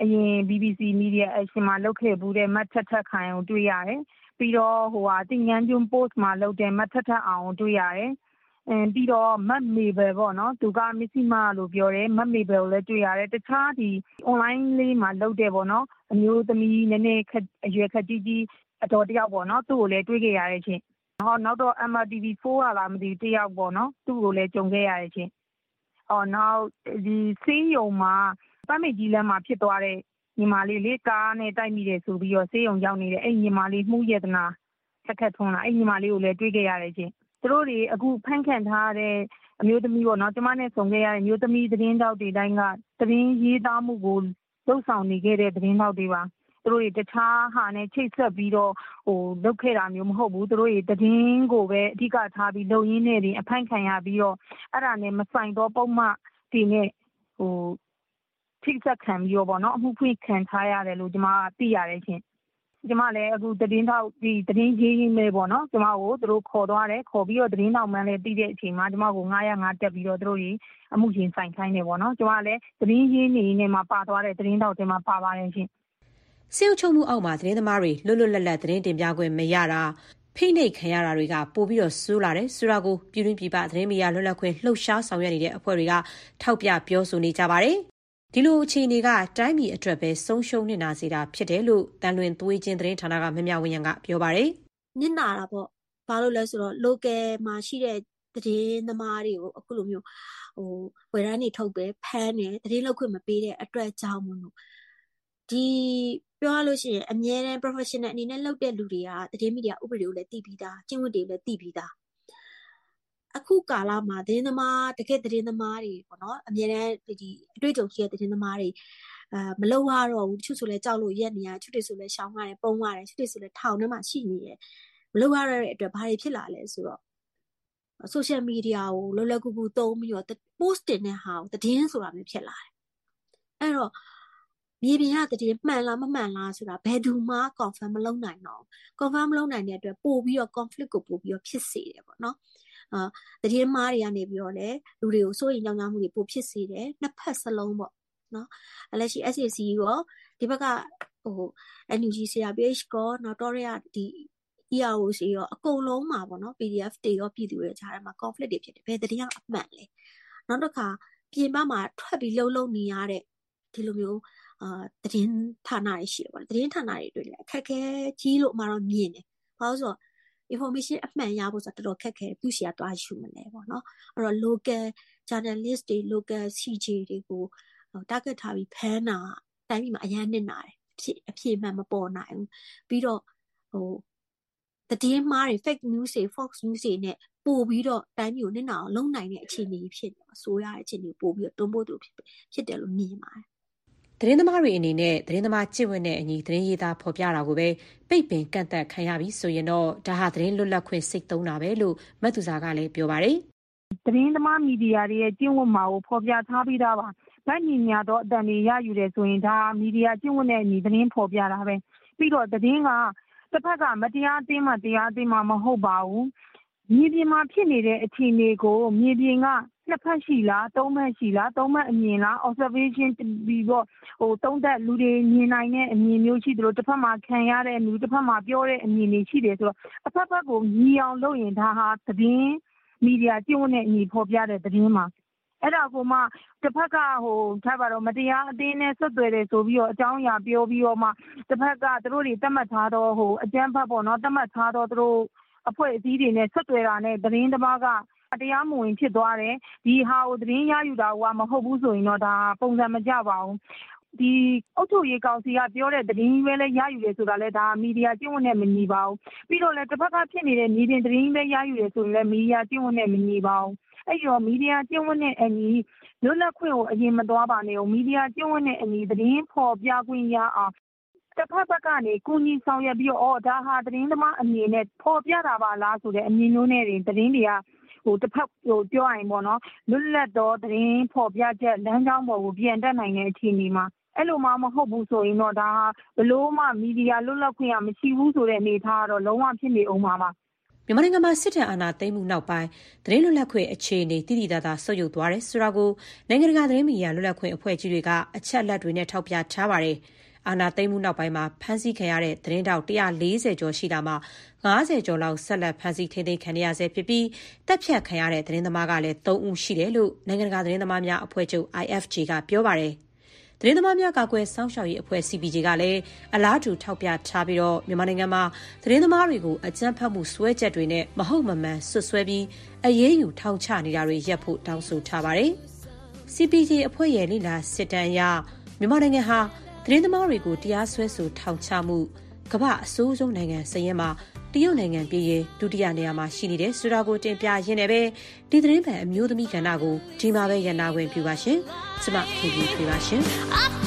အရင် B B C Media Action မှာလုပ်ခဲ့ဘူးတဲ့မတ်ထထခိုင်ကိုတွေ့ရတယ်ပြီးတော့ဟိုဟာတင်ငန်းကျွန်း post မှာလုပ်တဲ့မတ်ထထအောင်ကိုတွေ့ရတယ်အင်းပြီးတော့မတ်မေဘယ်ပေါ့နော်သူကမစ္စည်းမလို့ပြောတယ်မတ်မေဘယ်ကိုလည်းတွေ့ရတယ်တခြားဒီ online လေးမှာလုပ်တယ်ပေါ့နော်အမျိုးသမီးနည်းနည်းအရွယ်ခက်ကြီးကြီးအတော်တယောက်ပေါ့နော်သူ့ကိုလည်းတွေ့ခဲ့ရတယ်ချင်းဟောနောက်တော့ M R T V ဖိုးကလာမသိတယောက်ပေါ့နော်သူ့ကိုလည်းကြုံခဲ့ရတယ်ချင်းအော်နောက်ဒီစေးရုံမှာပမိတ်ကြီးလမ်းမှာဖြစ်သွားတဲ့ညီမလေးလေးကားနဲ့တိုက်မိတယ်ဆိုပြီးတော့စေးရုံရောက်နေတဲ့အဲ့ညီမလေးမှုရတနာခက်ခက်ထွန်းလာအဲ့ညီမလေးကိုလည်းတွေ့ခဲ့ရတယ်ချင်းသူတို့တွေအခုဖန်ခံထားတဲ့အမျိုးသမီးပေါ့နော်ကျမနဲ့ဆုံခဲ့ရတဲ့မျိုးသမီးသတင်းတောက်တွေတိုင်းကသတင်းရေးသားမှုကိုလှုပ်ဆောင်နေခဲ့တဲ့သတင်းတောက်တွေပါသူတို့တွေတခြားဟာနဲ့ချိတ်ဆက်ပြီးတော့ဟိုလုပ်ခဲ့တာမျိုးမဟုတ်ဘူးသူတို့တွေသတင်းကိုပဲအဓိကထားပြီးလုံရင်းနဲ့တင်အဖန်ခံရပြီးတော့အဲ့ဒါနဲ့မဆိုင်တော့ပုံမှန်ဒီနဲ့ဟိုချိတ်ဆက်ခံပြီးတော့ပေါ့နော်အမှုဖွင့်ခံထားရတယ်လို့ကျမသိရတယ်ချင်းကျမလည်းအခုသတင်းထောက်ဒီသတင်းရေးရင်းလေးပေါ့နော်ကျမကိုသူတို့ခေါ်သွားတယ်ခေါ်ပြီးတော့သတင်းထောက်မှန်းလည်းတည်တဲ့အချိန်မှာကျမကိုငါးရငါးတက်ပြီးတော့သူတို့ကြီးအမှုရင်ဆိုင်ခိုင်းတယ်ပေါ့နော်ကျမလည်းသတင်းရေးနေနေမှာပါသွားတဲ့သတင်းထောက်တွေမှာပါပါတယ်ရှင်စေအုပ်ချုပ်မှုအောက်မှာသတင်းသမားတွေလွတ်လွတ်လပ်လပ်သတင်းတင်ပြခွင့်မရတာဖိနှိပ်ခံရတာတွေကပိုပြီးတော့ဆိုးလာတယ်ဆိုတာကိုပြည်တွင်းပြည်ပသတင်းမီဒီယာလွတ်လပ်ခွင့်လှုပ်ရှားဆောင်ရွက်နေတဲ့အဖွဲ့တွေကထောက်ပြပြောဆိုနေကြပါတယ်ဒီလိုအခြေအနေကတိုင်းပြည်အတွက်ပဲဆုံးရှုံးနေတာစေတာဖြစ်တယ်လို့တန်လွင်သွေးချင်းသတင်းဌာနကမမြဝင်းရံကပြောပါတယ်နစ်နာတာပေါ့ဘာလို့လဲဆိုတော့ local မှာရှိတဲ့သတင်းသမားတွေကိုအခုလိုမျိုးဟိုဝယ်ရမ်းနေထုတ်ပဲဖမ်းနေသတင်းလုပ်ခွင့်မပေးတဲ့အတွက်ကြောင့်မလို့ဒီပြောရလို့ရှိရင်အမြဲတမ်း professional အနေနဲ့လုပ်တဲ့လူတွေကသတင်းမီဒီယာဥပဒေကိုလည်းသိပြီးသားကျင့်ဝတ်တွေကိုလည်းသိပြီးသားအခုကာလမှာသတင်းသမားတကယ်သတင်းသမားတွေပေါ့နော်အမြဲတမ်းဒီအတွေ့အကြုံရှိတဲ့သတင်းသမားတွေအာမလုပ်ရတော့ဘူးတချို့ဆိုလဲကြောက်လို့ရက်နေရတချို့တွေဆိုလဲရှောင်ရတယ်ပုံရတယ်တချို့တွေဆိုလဲထောင်ထဲမှာရှိနေတယ်မလုပ်ရတဲ့အတွက်ဘာတွေဖြစ်လာလဲဆိုတော့ social media ကိုလောလောကူကူသုံးပြီးတော့ post တင်တဲ့ဟာကိုသတင်းဆိုတာမျိုးဖြစ်လာတယ်အဲ့တော့မြေပြင်ကတည်းမှန်လားမမှန်လားဆိုတာဘယ်သူမှ confirm မလုပ်နိုင်တော့ confirm မလုပ်နိုင်တဲ့အတွက်ပို့ပြီးတော့ conflict ကိုပို့ပြီးတော့ဖြစ်စေတယ်ပေါ့နော်အာတည်မားတွေကနေပြီးတော့လေလူတွေကိုစိုးရိမ်ကြောက်ကြမှုတွေပိုဖြစ်စေတယ်နှစ်ဖက်စလုံးပေါ့နော်လက်ရှိ S A C ရောဒီဘက်ကဟို N U G C R P H ကောနောက်တော့ရဒီ E R O C ရောအကုန်လုံးမှာပေါ့နော် P D F တွေရောပြည်သူတွေကြားထဲမှာ conflict တွေဖြစ်တယ်ဘယ်တည်းကအမှန်လဲနောက်တစ်ခါပြင်ပမှာထွက်ပြီးလှုပ်လှုပ်နေရတဲ့ဒီလိုမျိုးအာသတင်းဌာနတွေရှိတယ်ပေါ့သတင်းဌာနတွေတွေ့လေအခက်ခဲကြီးလို့မှတော့မြင်တယ်ဘာလို့ဆိုတော့information အမှန်ရဖို့ဆိုတော့တော်တော်ခက်ခဲသူရှိရတွားယူမလဲပေါ့နော်အဲ့တော့ local journalist တွေ local C J တွေကို target ထားပြီးဖမ်းတာတိုင်းပြည်မှာအရန်နစ်နာတယ်ဖြစ်အဖြစ်မှန်မပေါ်နိုင်ဘူးပြီးတော့ဟိုသတင်းမှားတွေ fake news တွေ fox news တွေနဲ့ပို့ပြီးတော့တိုင်းပြည်ကိုနစ်နာအောင်လုပ်နိုင်တဲ့အခြေအနေဖြစ်နေဆိုရတဲ့အခြေအနေပို့ပြီးတော့တွန်းပို့သူဖြစ်ဖြစ်တယ်လို့မြင်ပါတယ်သတင်းသမားတွေအနေနဲ့သတင်းသမားကျင့်ဝတ်နဲ့အညီသတင်းရေးသားဖော်ပြတာကိုပဲပိတ်ပင်ကန့်သတ်ခံရပြီဆိုရင်တော့ဒါဟာသတင်းလွတ်လပ်ခွင့်စိတ်သုံးတာပဲလို့မတ်သူစာကလည်းပြောပါတယ်သတင်းသမားမီဒီယာတွေရဲ့ကျင့်ဝတ်မှာကိုဖော်ပြထားပြီးသားပါဗတ်ညီညာတော့အတန်တွေရယူတယ်ဆိုရင်ဒါမီဒီယာကျင့်ဝတ်နဲ့အညီသတင်းဖော်ပြတာပဲပြီးတော့သတင်းကတစ်ဖက်ကမတရားအသင်းမှတရားအသင်းမှမဟုတ်ပါဘူးမြေပြင်မှာဖြစ်နေတဲ့အခြေအနေကိုမြေပြင်ကနှစ်ဖက်ရှိလားသုံးဖက်ရှိလားသုံးဖက်အမြင်လား observation ပြီးတော့ဟိုသုံးသက်လူတွေမြင်နိုင်တဲ့အမြင်မျိုးရှိတယ်လို့တစ်ဖက်မှာခံရတဲ့လူတစ်ဖက်မှာပြောတဲ့အမြင်တွေရှိတယ်ဆိုတော့အဖက်ဖက်ကိုညီအောင်လုပ်ရင်ဒါဟာသတင်းမီဒီယာကျင့်ဝတ်နဲ့အညီဖော်ပြတဲ့သတင်းမှာအဲ့ဒါကိုမှတစ်ဖက်ကဟိုထားပါတော့မတရားအသင်းနဲ့ဆက်သွယ်တယ်ဆိုပြီးတော့အကြောင်းအရာပြောပြီးတော့မှတစ်ဖက်ကသူတို့တွေတတ်မှတ်ထားတော့ဟိုအကျန်းဖတ်ပေါ့နော်တတ်မှတ်ထားတော့သူတို့အဖွဲ့အစည်းတွေနဲ့ဆက်သွယ်တာနဲ့သတင်းသမားကတရားမဝင်ဖြစ်သွားတယ်ဒီဟာကိုသတင်းရယူတာကမဟုတ်ဘူးဆိုရင်တော့ဒါပုံစံမကျပါဘူးဒီအုပ်ချုပ်ရေးကောင်စီကပြောတဲ့သတင်းပဲလဲရယူတယ်ဆိုတာလဲဒါမီဒီယာကျင့်ဝတ်နဲ့မညီပါဘူးပြီးတော့လဲတစ်ဖက်ကဖြစ်နေတဲ့မြေပြင်သတင်းပဲရယူတယ်ဆိုရင်လဲမီဒီယာကျင့်ဝတ်နဲ့မညီပါဘူးအဲ့တော့မီဒီယာကျင့်ဝတ်နဲ့အညီလွတ်လပ်ခွင့်ကိုအရင်မသွားပါနဲ့မီဒီယာကျင့်ဝတ်နဲ့အညီသတင်းဖော်ပြခွင့်ရအောင်တစ်ဖက်ဘက်ကနေကုညီဆောင်ရွက်ပြီးတော့အော်ဒါဟာသတင်းသမားအမြင်နဲ့ဖော်ပြတာပါလားဆိုတဲ့အမြင်မျိုးနဲ့သတင်းတွေကဟိုတစ်ဖက်ဟိုပြောရရင်ပေါ့နော်လွတ်လပ်သောသတင်းဖော်ပြချက်လမ်းကြောင်းပေါ်ကိုပြန်တက်နိုင်တဲ့အခြေအနေမှာအဲ့လိုမှမဟုတ်ဘူးဆိုရင်တော့ဒါဘလို့မှမီဒီယာလွတ်လပ်ခွင့်ကမရှိဘူးဆိုတဲ့အနေအထားကတော့လုံးဝဖြစ်နေအောင်ပါပါမမြန်မာနိုင်ငံမှာစစ်တပ်အာဏာသိမ်းမှုနောက်ပိုင်းသတင်းလွတ်လပ်ခွင့်အခြေအနေတိတိကျကျဆုတ်ယုတ်သွားတယ်ဆိုတာကိုနိုင်ငံတကာသတင်းမီဒီယာလွတ်လပ်ခွင့်အဖွဲ့ကြီးတွေကအချက်အလက်တွေနဲ့ထောက်ပြထားပါတယ်။အာဏာသိမ်းမှုနောက်ပိုင်းမှာဖမ်းဆီးခံရတဲ့သတင်းတောက်one hundred fortyကျော်ရှိတာမှာfiftyကျော်လောက်ဆက်လက်ဖမ်းဆီးထိန်းသိမ်းခံရဆဲဖြစ်ပြီးတပ်ဖြတ်ခံရတဲ့သတင်းသမားကလည်းthreeဦးရှိတယ်လို့နိုင်ငံတကာသတင်းသမားများအဖွဲ့ချုပ် I F J ကပြောပါတယ်။သတင်းသမားများကာကွယ်စောင့်ရှောက်ရေးအဖွဲ့ C P J ကလည်းအလားတူထောက်ပြထားပြီးတော့မြန်မာနိုင်ငံမှာသတင်းသမားတွေကိုအကြမ်းဖက်မှုစွဲချက်တွေနဲ့မဟုတ်မမှန်ဆွဆွဲပြီးအရေးယူထောင်ချနေတာတွေရပ်ဖို့တောင်းဆိုထားပါတယ်။ C P J အဖွဲ့ရဲ့လိလာစစ်တမ်းအရမြန်မာနိုင်ငံဟာသတင်းသမားတွေကိုတရားစွဲဆိုထောင်ချမှုကမ္ဘာအဆိုးဆုံးနိုင်ငံစာရင်းမှာတရုတ်နိုင်ငံပြည်ရဲ့ဒုတိယနေရာမှာရှိနေတယ်ဆိုတာကိုတင်ပြရင်းနဲ့ပဲဒီသတင်းပံအမျိုးသမီးကဏ္ဍကိုဒီမှာပဲရန်နာခွင့်ပြုပါရှင်။ကျွန်မခင်ဗျပြပါရှင်။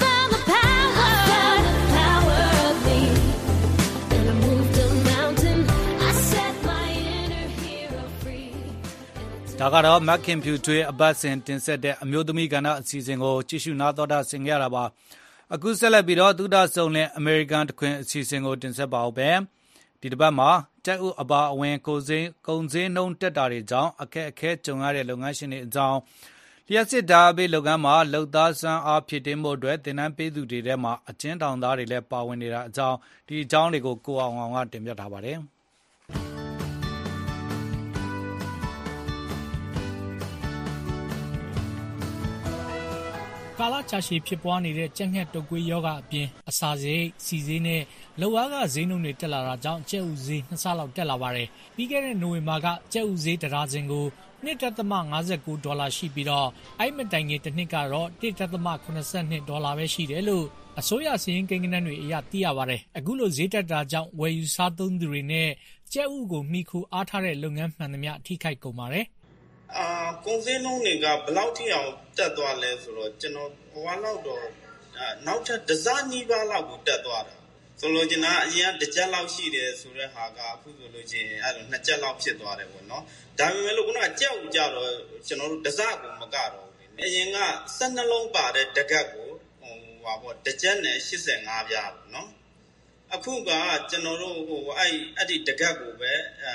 ဒါကတော့မက်ခင်ဖြူထွေးအပတ်စဉ်တင်ဆက်တဲ့အမျိုးသမီးကဏ္ဍအစီအစဉ်ကိုကြည့်ရှုနားတော်တာဆင်ကြရတာပါအခုဆက်လက်ပြီးတော့သုဒဆုံလင်အမေရိကန်တခွင်အစီအစဉ်ကိုတင်ဆက်ပါဦးပဲဒီတစ်ပတ်မှာတက်ဥအပါအဝင်ကိုစင်းကုန်စင်းနှုံးတက်တာတွေကြောင့်အခက်အခဲကြုံရတဲ့လုပ်ငန်းရှင်တွေအကြောင်းလျှက်စစ်ဓာတ်ပေးလုပ်ငန်းမှာလုပ်သားစွမ်းအားဖြစ်တင်မှုအတွက်တင်နန်းပေးသူတွေထဲမှာအကျဉ်းထောင်သားတွေလည်းပါဝင်နေတာအကြောင်းဒီအကြောင်းတွေကိုကိုအောင်အောင်ကတင်ပြထားပါတယ်ကာလကြာရှည်ဖြစ်ပွားနေတဲ့ကြက်ငှက်တုပ်ကွေးရောဂါအပြင်အစာစိတ်စီစေးနဲ့လုပ်အားကဈေးနှုန်းတွေတက်လာတာကြောင့်ကြက်ဥဈေးနှစ်ဆလောက်တက်လာပါတယ်ပြီးခဲ့တဲ့နိုဝင်ဘာကကြက်ဥဈေးတရာစင်ကိုtwo point five nineဒေါ်လာရှိပြီးတော့အဲ့မတိုင်ခင်တစ်နှစ်ကတော့one point seven twoဒေါ်လာပဲရှိတယ်လို့အစိုးရစီရင်ကိန်းဂဏန်းတွေအရသိရပါတယ်အခုလိုဈေးတက်တာကြောင့်ဝယ်ယူစားသုံးသူတွေနဲ့ကြက်ဥကိုမိခိုအားထားတဲ့လုပ်ငန်းမှန်သမျှထိခိုက်ကုန်ပါတယ်အာကုန်စည်နှုန်းတွေကဘယ်လောက်ထိအောင်တက်သွားလဲဆိုတော့ကျွန်တော်ဟိုလောက်တော့နောက်ထပ်ဒဇနီးပါးလောက်ကိုတက်သွားတာဆိုလို့ကျွန်တော်အရင်ကတစ်ချက်လောက်ရှိတယ်ဆိုတဲ့ဟာကအခုဆိုလို့ချင်းအဲ့လိုနှစ်ချက်လောက်ဖြစ်သွားတယ်ပေါ့နော်ဒါပေမဲ့လို့ခုနကကြက်ဥကြတော့ကျွန်တော်တို့ဒဇကိုမကတော့ဘူးအရင်ကtwelveလုံးပါတဲ့တကက်ကိုဟိုဟာပေါ့တစ်ချက်နဲ့eighty-fiveပြားပေါ့နော်အခုကကျွန်တော်တို့ဟိုအဲ့အဲ့ဒီတကက်ကိုပဲအဲ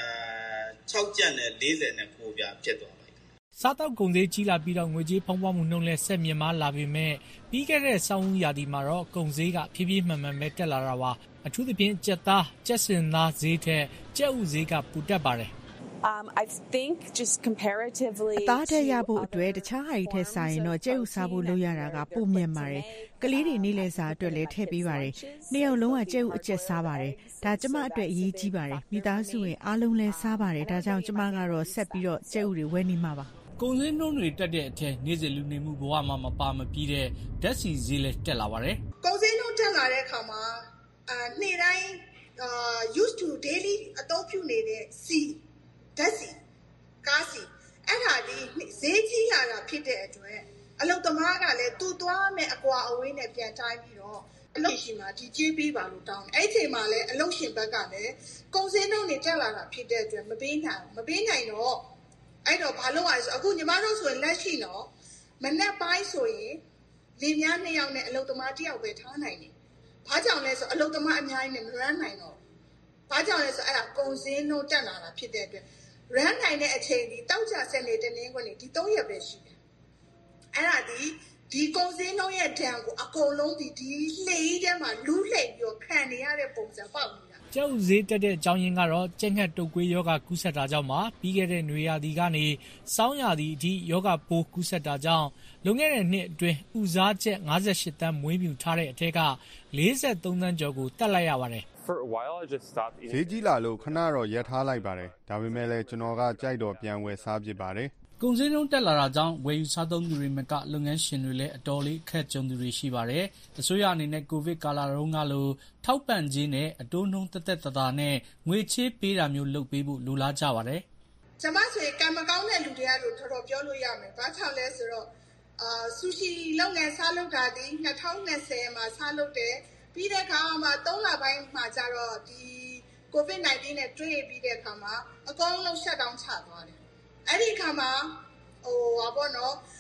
sixချက်နဲ့fortyနဲ့9ပြားဖြစ်သွားစားတောက်ကုန်သေးကြီးလာပြီးတော့ငွေကြေးဖောင်းပွားမှုနှုန်းလဲဆက်မြင့်မားလာပေမဲ့ပြီးခဲ့တဲ့ဆောင်းဦးရာသီမှာတော့ကုန်ဈေးကဖြည်းဖြည်းမှန်မှန်ပဲတက်လာတာပါအထူးသဖြင့်ကြက်သားကြက်စင်သားဈေးထက်ကြက်ဥဈေးကပိုတက်ပါတယ် Um I think just comparatively အသားတက်ရဖို့အတွက်တခြားဟာတွေထက်စာရင်တော့ကြက်ဥစားဖို့လုပ်ရတာကပိုမြင့်ပါတယ်ကလေးတွေနေ့လည်စာအတွက်လည်းထည့်ပေးပါတယ်နှစ်ယောက်လုံးကကြက်ဥအကျက်စားပါတယ်ဒါကျမအတွက်အရေးကြီးပါတယ်မိသားစုဝင်အားလုံးလည်းစားပါတယ်ဒါကြောင့်ကျမကတော့ဆက်ပြီးတော့ကြက်ဥတွေဝယ်နေမှာပါကုန်စည်နှုန်းတွေတက်တဲ့အထက်နေ့စဉ်လူနေမှုဘဝမှာမပါမပြီးတဲ့ဓာတ်ဆီဈေးလည်းတက်လာပါတယ်ကုန်စည်နှုန်းတက်လာတဲ့အခါမှာအာနေ့တိုင်းအာ used to daily အသုံးပြုနေတဲ့စီဓာတ်ဆီကားဆီအဲ့ဒါဒီဈေးကြီးလာတာဖြစ်တဲ့အတွက်အလုပ်သမားကလည်းသူ့သွားမဲ့အကွာအဝေးနဲ့ပြန်တိုင်းပြီးတော့အလုပ်ရှင်မှာဒီကြေးပေးပါလို့တောင်းတယ်အဲ့ဒီချိန်မှာလည်းအလုပ်ရှင်ဘက်ကလည်းကုန်စည်နှုန်းတွေတက်လာတာဖြစ်တဲ့အတွက်မပေးနိုင်မပေးနိုင်တော့အဲ့တော့ဘာလို့ လဲဆိုအခုညီမတို့ဆိုရင်လက်ရှိတော့မနက်ပိုင်းဆိုရင်လင်များနှစ်ယောက်နဲ့အလုပ်သမားတစ်ယောက်ပဲထားနိုင်တယ်။ဘာကြောင့်လဲဆိုအလုပ်သမားအများကြီးနဲ့မ run နိုင်တော့။ဘာကြောင့်လဲဆိုအဲ့ဒါကုန်စည်နှုန်းတက်လာတာဖြစ်တဲ့အတွက် run နိုင်တဲ့အချိန်ဒီတောက်ကြဆက်နေတင်းင်းခွနေဒီthreeရက်ပဲရှိတယ်။အဲ့ဒါဒီဒီကုန်စည်နှုန်းရဲ့ဒဏ်ကိုအကုန်လုံးဒီဒီလှေကြီးထဲမှာလူးလှိပ်ပြီးတော့ခံနေရတဲ့ပုံစံပေါက်နေတာကျုပ်ဈေးတက်တဲ့အကြောင်းရင်းကတော့ကြက်ငှက်တုပ်ကွေးယောဂကူးစက်တာကြောင့်ပါပြီးခဲ့တဲ့နွေရာသီကနေစောင်းရာသီအထိယောဂပိုးကူးစက်တာကြောင့်လွန်ခဲ့တဲ့နှစ်အတွင်းဥစားချက်fifty-eightတန်းမွေးမြူထားတဲ့အထက်ကforty-threeတန်းကျော်ကိုတက်လိုက်ရပါတယ် For a while I just stopped eating ဈေးကြီးလာလို့ခဏတော့ရပ်ထားလိုက်ပါတယ်ဒါပေမဲ့လည်းကျွန်တော်ကကြိုက်တော့ပြန်ဝယ်စားဖြစ်ပါတယ်ကုန်စည်နှုန်းတက်လာတာကြောင့်ဝယ်ယူစားသုံးသူတွေမကလုပ်ငန်းရှင်တွေလည်းအတော်လေးအခက်ကြုံသူတွေရှိပါတယ်။အစိုးရအနေနဲ့ကိုဗစ်ကာလတုန်းကလိုထောက်ပံ့ခြင်းနဲ့အတိုးနှုန်းတက်တက်တတာနဲ့ငွေချေးပေးတာမျိုးလုပ်ပေးဖို့လိုလားကြပါတယ်။ကျွန်မဆိုရင်ကံမကောင်းတဲ့လူတွေကလို့တော်တော်ပြောလို့ရမယ်။ဘာကြောင့်လဲဆိုတော့အာဆူရှီလုပ်ငန်းစားလုပ်တာဒီtwenty twentyမှာစားလုပ်တယ်။ပြီးတဲ့အခါမှာthreeလပိုင်းမှာကျတော့ဒီ ကိုဗစ်nineteenနဲ့တွေ့ပြီးတဲ့အခါမှာအကုန်လုံး shut down ချသွားတယ်။အဲ့ဒီခါမှာဟိုဟာပေါ့နော်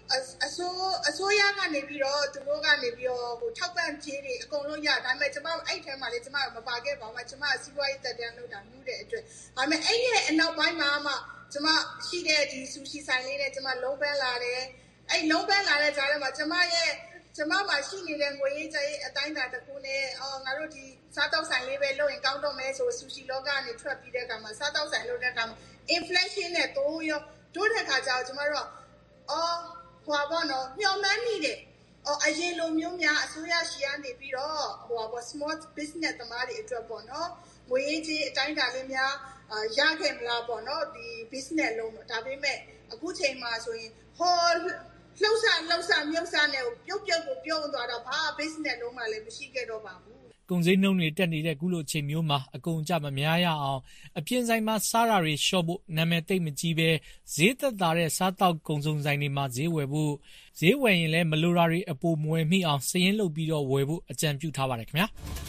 အစိုးအစိုးရကနေပြီးတော့သူတို့ကနေပြီးတော့ဟိုထောက်ပံ့ကြေးတွေအကုန်လုံးရဒါပေမဲ့ကျွန်မအဲ့ထဲမှာလေကျွန်မမပါခဲ့ပါဘူးကျွန်မစီးပွားရေးတက်တန်းလုပ်တာမျိုးတဲ့အတွက်ဒါပေမဲ့အဲ့ရဲ့အနောက်ပိုင်းမှာမှကျွန်မရှိတဲ့ဒီဆူရှီဆိုင်လေးနဲ့ကျွန်မလုံးပန်းလာတယ်အဲ့လုံးပန်းလာတဲ့ကြားထဲမှာကျွန်မရဲ့ကျွန်မမှာရှိနေတဲ့ငွေရေးကြေးအတိုင်းအတာတစ်ခုနဲ့အော်ငါတို့ဒီစားတောက်ဆိုင်လေးပဲလုပ်ရင်ကောင်းတော့မယ်ဆိုဆူရှီလောကနေထွက်ပြီးတဲ့အခါမှာစားတောက်ဆိုင်လုပ်တဲ့အခါမှာ inflation နဲ့တိုးရောတိုးတဲ့အခါကျတော့ကျွန်မတို့အော်ဟိုပါတော့ညှော်မှန်းမိတယ်အော်အရင်လိုမျိုးများအစိုးရရှီကနေပြီးတော့ဟိုပါ small business တမားတွေအတွက်ပေါ့နော်ငွေရေးကြေးအတိုင်းအတာလေးများရခဲ့မလားပေါ့နော်ဒီ business လုံးတော့ဒါပေမဲ့အခုချိန်မှာဆိုရင်ဟောလှုပ်ရှားလှုပ်ရှားမြုပ်ရှားနေပြုတ်ပြုတ်ကိုပြုတ်သွားတော့ဘာ business လုံးမှလည်းမရှိခဲ့တော့ပါဘူးကုန်စည်နှုန်းတွေတက်နေတဲ့ခုလိုအချိန်မျိုးမှာအကုန်ကြမများရအောင်အပြင်ဆိုင်မှာစားတာတွေရှော့ဖို့နာမည်တိတ်မကြီးပဲဈေးသက်သာတဲ့စားတောက်ကုန်စုံဆိုင်တွေမှာဈေးဝယ်ဖို့ဈေးဝယ်ရင်လည်းမလိုတာတွေအပိုမဝယ်မိအောင်စည်ရင်းလုပ်ပြီးတော့ဝယ်ဖို့အကြံပြုထားပါတယ်ခင်ဗျာ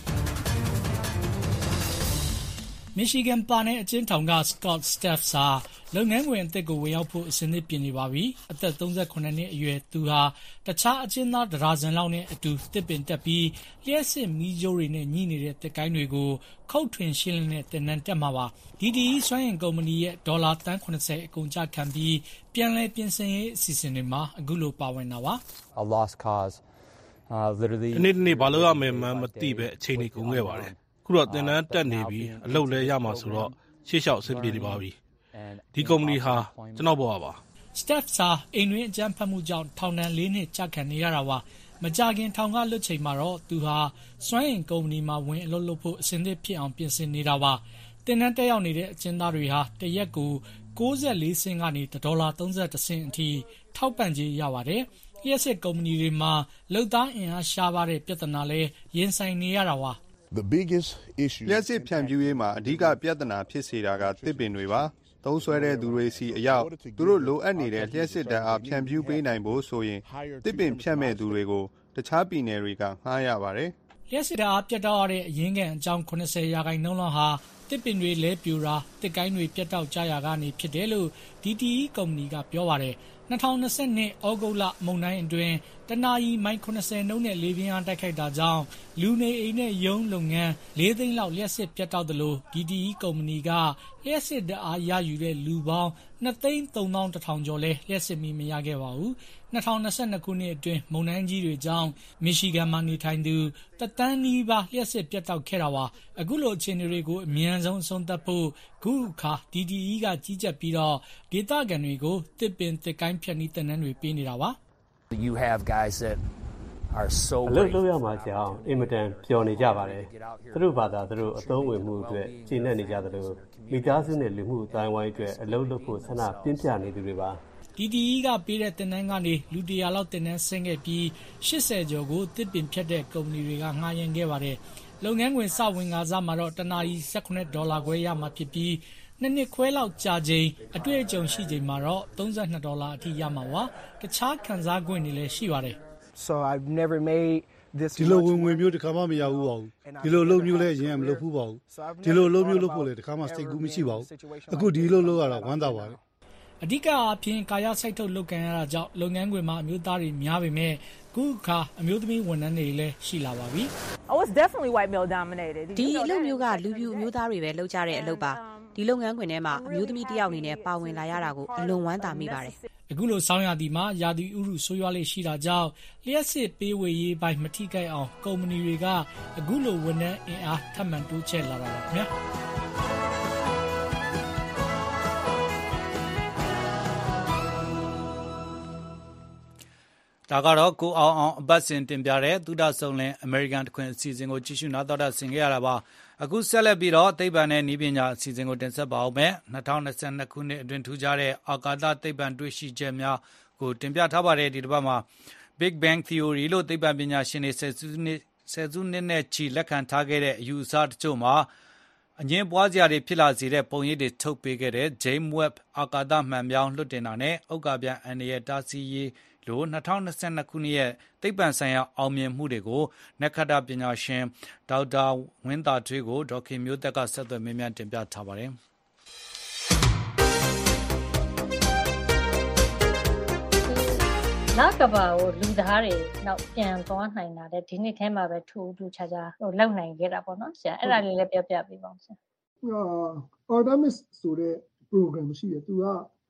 Michigan ပါနဲ့အချင်းထောင်က Scott Staff စာလုပ်ငန်းခွင်အသစ်ကိုဝင်ရောက်ဖို့အစဉ်သင့်ပြင်နေပါပြီ။အသက်သုံးสิบเจ็ดနှစ်အရွယ်သူဟာတခြားအချင်းသားဒရာဇန်လောက်နဲ့အတူတစ်ပင်တက်ပြီးလျှက်စစ်မီးကြိုးတွေနဲ့ညှိနေတဲ့တက်ကိုင်းတွေကိုခုတ်ထွင်ရှင်းလင်းတဲ့တင်နန်းတက်မှာပါ။ D D E စွမ်းအင်ကုမ္ပဏီရဲ့ဒေါ်လာသန်း၇၀အကုန်ကျခံပြီးပြန်လည်ပြင်ဆင်ရေးအစီအစဉ်တွေမှာအခုလိုပါဝင်တာပါ။ A lost cause uh literally ဒီနေ့ဒီနေ့ဘာလို့ရမယ်မှမသိပဲအချိန်ကြီးကုန်ခဲ့ပါတယ်။ခုတော့တင်နန်းတက်နေပြီးအလုပ်လဲရမှာဆိုတော့ရှေ့လျှောက်အဆင်ပြေနေပါပြီ။ဒီကုမ္ပဏီဟာကျွန်တော်ဘောပါ။ Staff စာအိမ်တွင်အကြမ်းဖက်မှုကြောင့်ထောင်ဒဏ်လေးနှစ်ကျခံနေရတာပါ။မကြခင်ထောင်ကလွတ်ချိန်မှာတော့သူဟာစွမ်းအင်ကုမ္ပဏီမှာဝင်အလုပ်လုပ်ဖို့အစဉ်သင့်ဖြစ်အောင်ပြင်ဆင်နေတာပါ။တင်နန်းတက်ရောက်နေတဲ့အကျဉ်းသားတွေဟာတရက်ကို၉၄စင်ကနေဒေါ်လာ၃၁စင်အထိထောက်ပံ့ကြေးရပါတယ်။လျှက်စစ်ကုမ္ပဏီတွေမှာလုပ်သားအင်အားရှားပါတဲ့ပြဿနာလဲရင်ဆိုင်နေရတာပါ။ The biggest issue လျှက်စစ်ဖြန့်ဖြူးရေးမှာအဓိကပြဿနာဖြစ်စေတာကတစ်ပင်တွေပါသုံးဆွဲတဲ့သူတွေစီအရောက်သူတို့လိုအပ်နေတဲ့လျှက်စစ်တန်းအားဖြန့်ဖြူးပေးနိုင်ဖို့ဆိုရင်တစ်ပင်ဖြတ်မဲ့သူတွေကိုတခြားပြည်နယ်တွေကငှားရပါတယ်လျှက်စစ်တန်းအားပြတ်တောက်ရတဲ့အရင်းခံအကြောင်း၇၀ရာခိုင်နှုန်းလောက်ဟာတစ်ပင်တွေလဲပြူတာတစ်ကိုင်းတွေပြတ်တောက်ကြရာကနေဖြစ်တယ်လို့ D T E ကုမ္ပဏီကပြောပါတယ်၂၀၂၂ဩဂုတ်လမုန်တိုင်းအတွင်းတနာရီမိုင်၇၀နှုန်းနဲ့လေပြင်းအားတိုက်ခိုက်တာကြောင့်လူနေအိမ်နဲ့ရုံးလုပ်ငန်း၄သိန်းလောက်လျှက်စစ်ပြတ်တောက်တယ်လို့ D T E ကုမ္ပဏီကလျှက်စစ်တအားရယူတဲ့လူပေါင်း၂သိန်း၃သောင်းတစ်ထောင်ကျော်လဲလျှက်စစ်မီမရခဲ့ပါဘူး၂၀၂၂ခုနှစ်အတွင်းမုန်တိုင်းကြီးတွေကြောင့်မီရှီဂန်မှာနေထိုင်သူတသန်းနီးပါးလျှက်စစ်ပြတ်တောက်ခဲ့တာပါအခုလိုအခြေအနေတွေကိုအမြန်ဆုံးအဆုံးသတ်ဖို့ခုအခါ D T E ကကြီးကြပ်ပြီးတော့ဒေသခံတွေကိုတစ်ပင်တစ်ကိုင်းဖြတ်နည်းတင်နန်းတွေပေးနေတာပါ You have guys that are so အလုပ်လုပ်ရမှာကြောင်းအင်မတန်ပျော်နေကြပါတယ်သူတို့ဘာသာသူတို့အသုံးဝင်မှုအတွက်ရှင်းနေနေကြသလိုမိသားစုနဲ့လူမှုအတိုင်းဝိုင်းအတွက်အလုပ်လုပ်ဖို့ဆန္ဒပြင်းပြနေသူတွေပါ D T E ကပေးတဲ့တင်နန်းကနေလူတရာလောက်တင်နန်းဆင်းခဲ့ပြီး၈၀ကျော်ကိုတစ်ပင်ဖြတ်တဲ့ကုမ္ပဏီတွေကငှားရမ်းခဲ့ပါတယ်လုပ်ငန်းခွင်စဝင်ငါးစားမှာတော့တနာရီ၁၈ဒေါ်လာခွဲရမှာဖြစ်ပြီးနှစ်နှစ်ခွဲလောက်ကြာချိန်အတွေ့အကြုံရှိချိန်မှာတော့၃၂ဒေါ်လာအထိရမှာပါတခြားခံစား권တွေလည်းရှိပါတယ် So I've never made this ဒီလိုဝင်ဝင်မျိုးတစ်ခါမှမရဘူးပါဘူးဒီလိုလုပ်မျိုးလည်းအရင်မလုပ်ဘူးပါဘူးဒီလိုလုပ်မျိုးလုပ်ဖို့လည်းတစ်ခါမှစိတ်ကူးမရှိပါဘူးအခုဒီလိုလုပ်ရတာဝမ်းသာပါတယ်အဓိကအဖြစ်ကာယစိုက်ထုတ်လုပ်ကန်ရတာကြောင့်လုပ်ငန်းခွင်မှာအမျိုးသားတွေများပေမဲ့ခုအခါအမျိုးသမီးဝန်ထမ်းတွေလည်းရှိလာပါပြီ Oh it's definitely white male dominated ဒီအလုပ်မျိုးကလူပြူအမျိုးသားတွေပဲလုပ်ကြတဲ့အလုပ်ပါဒီလုပ်ငန်းခွင်ထဲမှာအမျိုးသမီးတစ်ယောက်အနေနဲ့ပါဝင်လာရတာကိုအလွန်ဝမ်းသာမိပါတယ်အခုလိုဆောင်းရာသီမှာရာသီဥတုဆိုးရွားလေးရှိတာကြောင့်လျှက်စစ်ပေးဝေရေးပိုင်းမထိခိုက်အောင်ကုမ္ပဏီတွေကအခုလိုဝန်ထမ်းအင်အားထပ်မံတိုးချဲ့လာတာပါခင်ဗျာဒါကတော့ကိုအောင်အောင်အပတ်စဉ်တင်ပြတဲ့သုဒဆုံလင်အမေရိကန်တခွင်အစီအစဉ်ကိုကြည့်ရှုနားတော်တာဆင်ခဲ့ရတာပါအခုဆက်လက်ပြီးတော့သိပ္ပံနဲ့နည်းပညာအစီအစဉ်ကိုတင်ဆက်ပါအောင်မယ်၂၀၂၂ခုနှစ်အတွင်းထူးခြားတဲ့အာကာသသိပ္ပံတွေ့ရှိချက်များကိုတင်ပြထားပါတယ်ဒီတစ်ပတ်မှာ Big Bang Theory လို့သိပ္ပံပညာရှင်တွေဆယ်စုနှစ်ဆယ်စုနှစ်နဲ့ချီလက်ခံထားခဲ့တဲ့အယူအဆတချို့မှာအငင်းပွားစရာတွေဖြစ်လာစေတဲ့ပုံရိပ်တွေထုတ်ပေးခဲ့တဲ့ James Webb အာကာသမှန်ပြောင်းလွှတ်တင်တာနဲ့ဥက္ကာပျံအန္တရာယ်တားဆီးရေးလို့၂၀၂၂ခုနှစ်ရဲ့သိပ္ပံဆိုင်ရာအောင်မြင်မှုတွေကိုနက္ခတ္တပညာရှင်ဒေါက်တာဝင်းသာထွေးကိုဒေါက်ခင်မျိုးသက်ကဆက်သွယ်မေးမြန်းတင်ပြထားပါတယ်။လကဘာကိုလူသားတွေနောက်ပြန်သွားနိုင်တာတဲ့ဒီနေ့ထဲမှာပဲထူထူခြားခြားဟိုလောက်နိုင်ခဲ့တာပေါ့နော်ဆရာအဲ့ဒါလေးလည်းပြောပြပေးပါဦးဆရာအာ Artemis ဆိုတဲ့ program ရှိတယ်သူက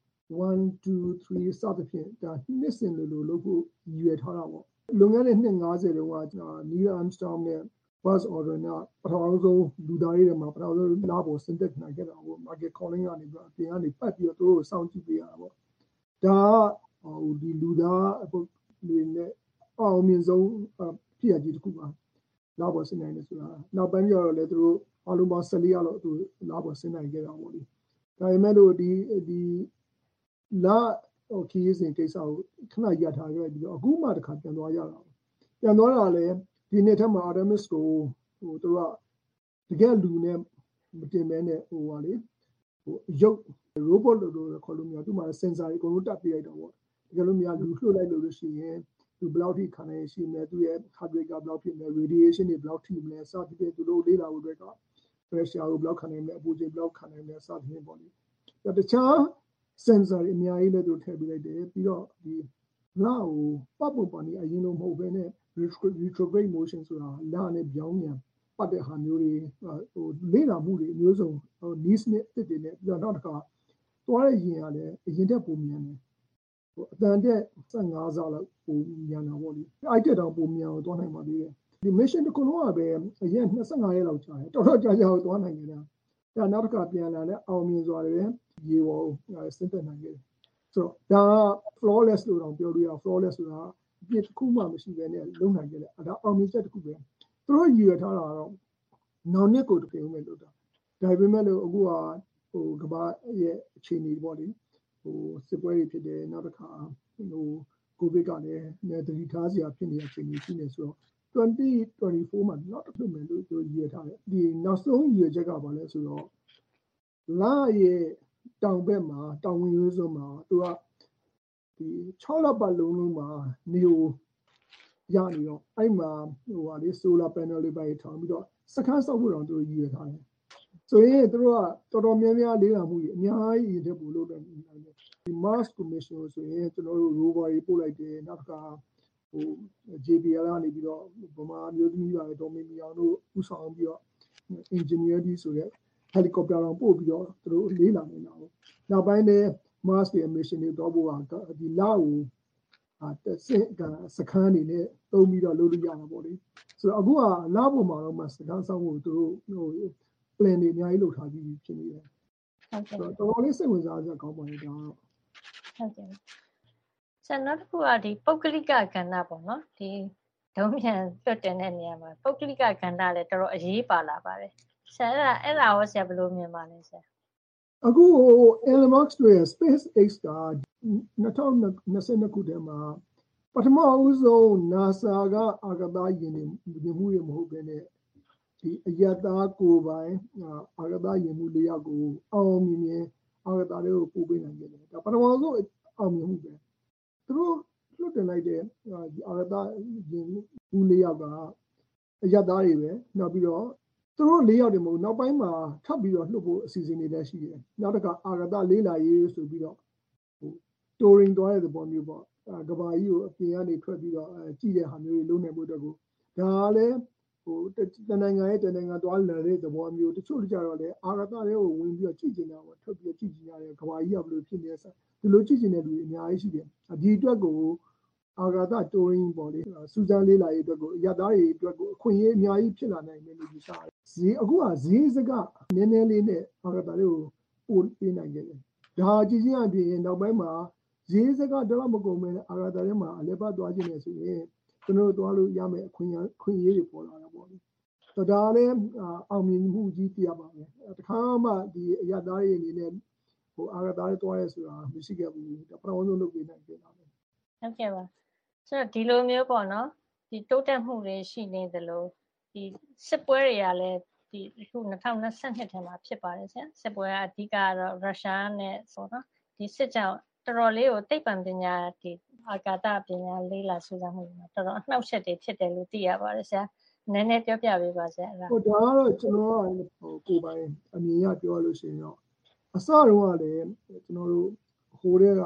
one two threeစသဖြင့်ဒါနှစ်စဉ်လိုလိုလုပ်ဖို့ရည်ရွယ်ထားတာပေါ့လွန်ခဲ့တဲ့နှစ်၅၀တုန်းက Neil Armstrong နဲ့ Buzz Aldrin ကပထမဆုံးလူသားတွေမှာပထမဆုံးလာဖို့ဆင်းသက်နိုင်ခဲ့တာပေါ့ Michael Collins ကနေပြီးအပြင်ကနေပတ်ပြီးတော့သူတို့စောင့်ကြည့်ပေးရတာပေါ့ဒါဟိုဒီလူသားတွေနဲ့အောင်မြင်ဆုံးဖြစ်ရကြီးတစ်ခုပါလာဖို့ဆင်းနိုင်တယ်ဆိုတာနောက်ပိုင်းကျတော့လည်းသူတို့အလုံးပေါင်း၁၄ရက်လောက်သူလာဖို့ဆင်းနိုင်ခဲ့တာပေါ့လေဒါပေမဲ့လို့ဒီဒီလာဟိုခီးစဉ်ကိစ္စကိုခဏရထားခဲ့ပြီးတော့အခုမှတစ်ခါပြန်သွားရတာပြန်သွားတာလည်းဒီနေ့ထက်မှာ Artemis ကိုဟိုသူကတကယ်လူနဲ့မတင်မဲနဲ့ဟိုပါလေဟိုရုပ် robot လို့ခေါ်လို့များသူမှ sensor တွေအကုန်လုံးတပ်ပြလိုက်တော့ပေါ့တကယ်လို့များလူလှုပ်လိုက်လို့ရှိရင်သူဘယ်လောက်ထိခံနိုင်ရှိမလဲသူရဲ့ heart rate ကဘယ်လောက်ဖြစ်မလဲ radiation တွေဘယ်လောက်ထိမလဲစသဖြင့်သူတို့လေ့လာဖို့အတွက်က pressure ကိုဘယ်လောက်ခံနိုင်မလဲအပူချိန်ဘယ်လောက်ခံနိုင်မလဲစသဖြင့်ပေါ့လေတခြား sensor တွေအများကြီးလည်းသူထည့်ပေးလိုက်တယ်ပြီးတော့ဒီလာကိုပတ်ပုံပါနေအရင်လိုမဟုတ်ဘဲနဲ့ retrograde motion ဆိုတာလာနဲ့ပြောင်းပြန်ပတ်တဲ့ဟာမျိုးတွေဟိုလေ့လာမှုတွေအမျိုးစုံဟို needs နဲ့တစ်တွေနဲ့ပြီးတော့နောက်တစ်ခါသွားတဲ့ရင်ကလည်းအရင်တက်ပုံမြန်တယ်ဟိုအတန်တက်၁၅ဆလောက်ပုံမြန်တာပေါ့လေအိုက်တက်တော့ပုံမြန်အောင်သွားနိုင်ပါသေးတယ်ဒီ mission တစ်ခုလုံးကပဲအရင်၂၅ရက်လောက်ကြာတယ်တော်တော်ကြာကြာကိုသွားနိုင်တယ်ဒါနောက်တစ်ခါပြန်လာတဲ့အောင်မြင်စွာတွေရေပေါ်ဆင်းသက်နိုင်ခဲ့တယ်ဆိုတော့ဒါ flawless လို့တော့ပြောလို့ရ flawless ဆိုတာအပြစ်တစ်ခုမှမရှိဘဲနဲ့လုံနိုင်ခဲ့တယ်ဒါအောင်မြင်ချက်တစ်ခုပဲသူတို့ရည်ရထားတာတော့နောက်နှစ်ကိုတကယ်ဦးမယ်လို့တာဒါပေမဲ့လို့အခုကဟိုကဘာရဲ့အခြေအနေပေါ့လေဟိုစစ်ပွဲတွေဖြစ်တယ်နောက်တစ်ခါဟိုကိုဗစ်ကလည်းတတိထားစရာဖြစ်နေတဲ့အခြေအနေရှိနေဆိုတော့twenty twenty-fourမှာနောက်တစ်ခုမယ်လို့သူရည်ရထားတယ်ဒီနောက်ဆုံးရည်ရချက်ကဘာလဲဆိုတော့လာရဲ့တောင်ဘက်မှာတောင်ဝင်ရိုးစွန်းမှာသူကဒီ၆လပတ်လုံးလုံးမှာနေကိုရနေတော့အဲ့မှာဟိုဟာလေ solar panel လေးပဲထောင်ပြီးတော့စခန်းဆောက်ဖို့တော့သူရည်ရထားတယ်ဆိုရင်သူတို့ကတော်တော်များများလေးလာမှုကြီးအများကြီးတက်ဖို့လုပ်တယ်ဒီ Mars Commission ဆိုရင်ကျွန်တော်တို့ rover တွေပို့လိုက်တယ်နောက်တစ်ခါဟို J P L ကနေပြီးတော့ဗမာမျိုးသမီးတွေတော်မီမီအောင်တို့ဥဆောင်ပြီးတော့ engineer ကြီးဆိုတဲ့ helicopter တော့ပို့ပြီးတော့သူတို့လေးလာနေတာပေါ့နောက်ပိုင်းလည်း Mars ရဲ့ mission တွေတော့ပို့တာဒီလာကိုအဲစင်ကစခန်းနေနဲ့တုံးပြီးတော့လုပ်လို့ရတာပေါ့လေဆိုတော့အခုကလာပေါ်မှာတော့မှစခန်းဆောင်ဖို့သူတို့ဟို plan တွေအများကြီးလုပ်ထားပြီးဖြစ်နေတယ်ဟုတ်ကဲ့တော်တော်လေးစိတ်ဝင်စားကြကောင်းပါလေဒါတော့ဟုတ်ကဲ့ဆရာနောက်တစ်ခုကဒီပုဂ္ဂလိကကဏ္ဍပေါ့နော်ဒီဒုံးပြန်တွတ်တင်တဲ့နေရာမှာပုဂ္ဂလိကကဏ္ဍလည်းတော်တော်အရေးပါလာပါတယ်ဆရာအဲ့ဒါအဲ့ဒါရောဆရာဘယ်လိုမြင်ပါလဲဆရာအခု Elon Musk ရဲ့ SpaceX က၂၀၂၂ခုတည်းမှာပထမဦးဆုံး NASA ကအာကာသယာဉ်တွေမြင်မှုရမဟုတ်ဘဲနဲ့ဒီအယတာကိုပိုင်အာကာသယာဉ်မှုလေးယောက်ကိုအောင်မြင်မြင်အာကာသတွေကိုပို့ပေးနိုင်ခဲ့တယ်ဒါပထမဆုံးအောင်မြင်မှုပဲသူတို့လွတ်တင်လိုက်တဲ့အာကာသယာဉ်မှုလေးယောက်ကအယတာတွေပဲနောက်ပြီးတော့သူတို့လေးယောက်တွေမဟုတ်နောက်ပိုင်းမှာထပ်ပြီးတော့လှုပ်ဖို့အစီအစဉ်တွေလည်းရှိတယ်နောက်တစ်ခါအာကာသလေးလာရေးဆိုပြီးတော့ဟို touring သွားတဲ့ပုံမျိုးပေါ့ကဘာကြီးကိုအပြင်ကနေထွက်ပြီးတော့ကြည့်တဲ့ဟာမျိုးတွေလုပ်နိုင်ဖို့အတွက်ကိုဒါလည်းဟိုတနိုင်ငံရဲ့တနိုင်ငံသွားလာတဲ့သဘောမျိုးတချို့ကြတော့လေအာကာသတွေကိုဝင်ပြီးတော့ကြည့်ကျင်တာပေါ့ထွက်ပြီးကြည့်ကျင်ရတယ်ကဘာကြီးကဘယ်လိုဖြစ်နေလဲဒီလိုကြည့်ကျင်တဲ့လူတွေအများကြီးရှိတယ်ဒီအတွက်ကိုအာကာသ touring ပေါ့လေစူးစမ်းလေးလာရေးအတွက်ကိုရသားတွေအတွက်ကိုအခွင့်အရေးအများကြီးဖြစ်လာနိုင်တယ်လို့ယူဆတယ်ဈေးအခုကဈေးစကနည်းနည်းလေးနဲ့အာကာသတွေကိုပို့ပေးနိုင်ခဲ့တယ်ဒါကြည့်ချင်းအပြင်နောက်ပိုင်းမှာဈေးစကတော့မကုန်မဲအာကာသထဲမှာအလဲပတ်သွားခြင်းနဲ့ဆိုရင်ကျွန်တော်တို့သွားလို့ရမယ်အခွင့်အခွင့်အရေးတွေပေါ်လာတာပေါ့လေဆိုတော့ဒါလည်းအောင်မြင်မှုကြီးပြရပါမယ်တခါမှဒီအရသားတွေအနေနဲ့ဟိုအာကာသတွေသွားရဲဆိုတာမရှိခဲ့ဘူးဒါပထမဆုံးလုပ်ပေးနိုင်ခဲ့တာပဲဟုတ်ကဲ့ပါဆိုတော့ဒီလိုမျိုးပေါ့နော်ဒီတိုးတက်မှုတွေရှိနေသလိုဒီစစ်ပွဲတွေကလည်းဒီအခု၂၀၂၂ထဲမှာဖြစ်ပါတယ်ဆရာစစ်ပွဲကအဓိကတော့ရုရှားနဲ့ဆိုတော့ဒီစစ်ကြောင့်တော်တော်လေးကိုသိပ္ပံပညာဒီအာကာသပညာလေးလာစူးစမ်းမှုမှာတော်တော်အနှောက်အယှက်တွေဖြစ်တယ်လို့သိရပါတယ်ဆရာနည်းနည်းပြောပြပေးပါဆရာအဲ့ဒါဟိုဒါကတော့ကျွန်တော်ကဟိုကိုပိုင်အမြင်ရပြောလို့ရှိရင်တော့အစတုန်းကလည်းကျွန်တော်တို့ဟိုတဲ့က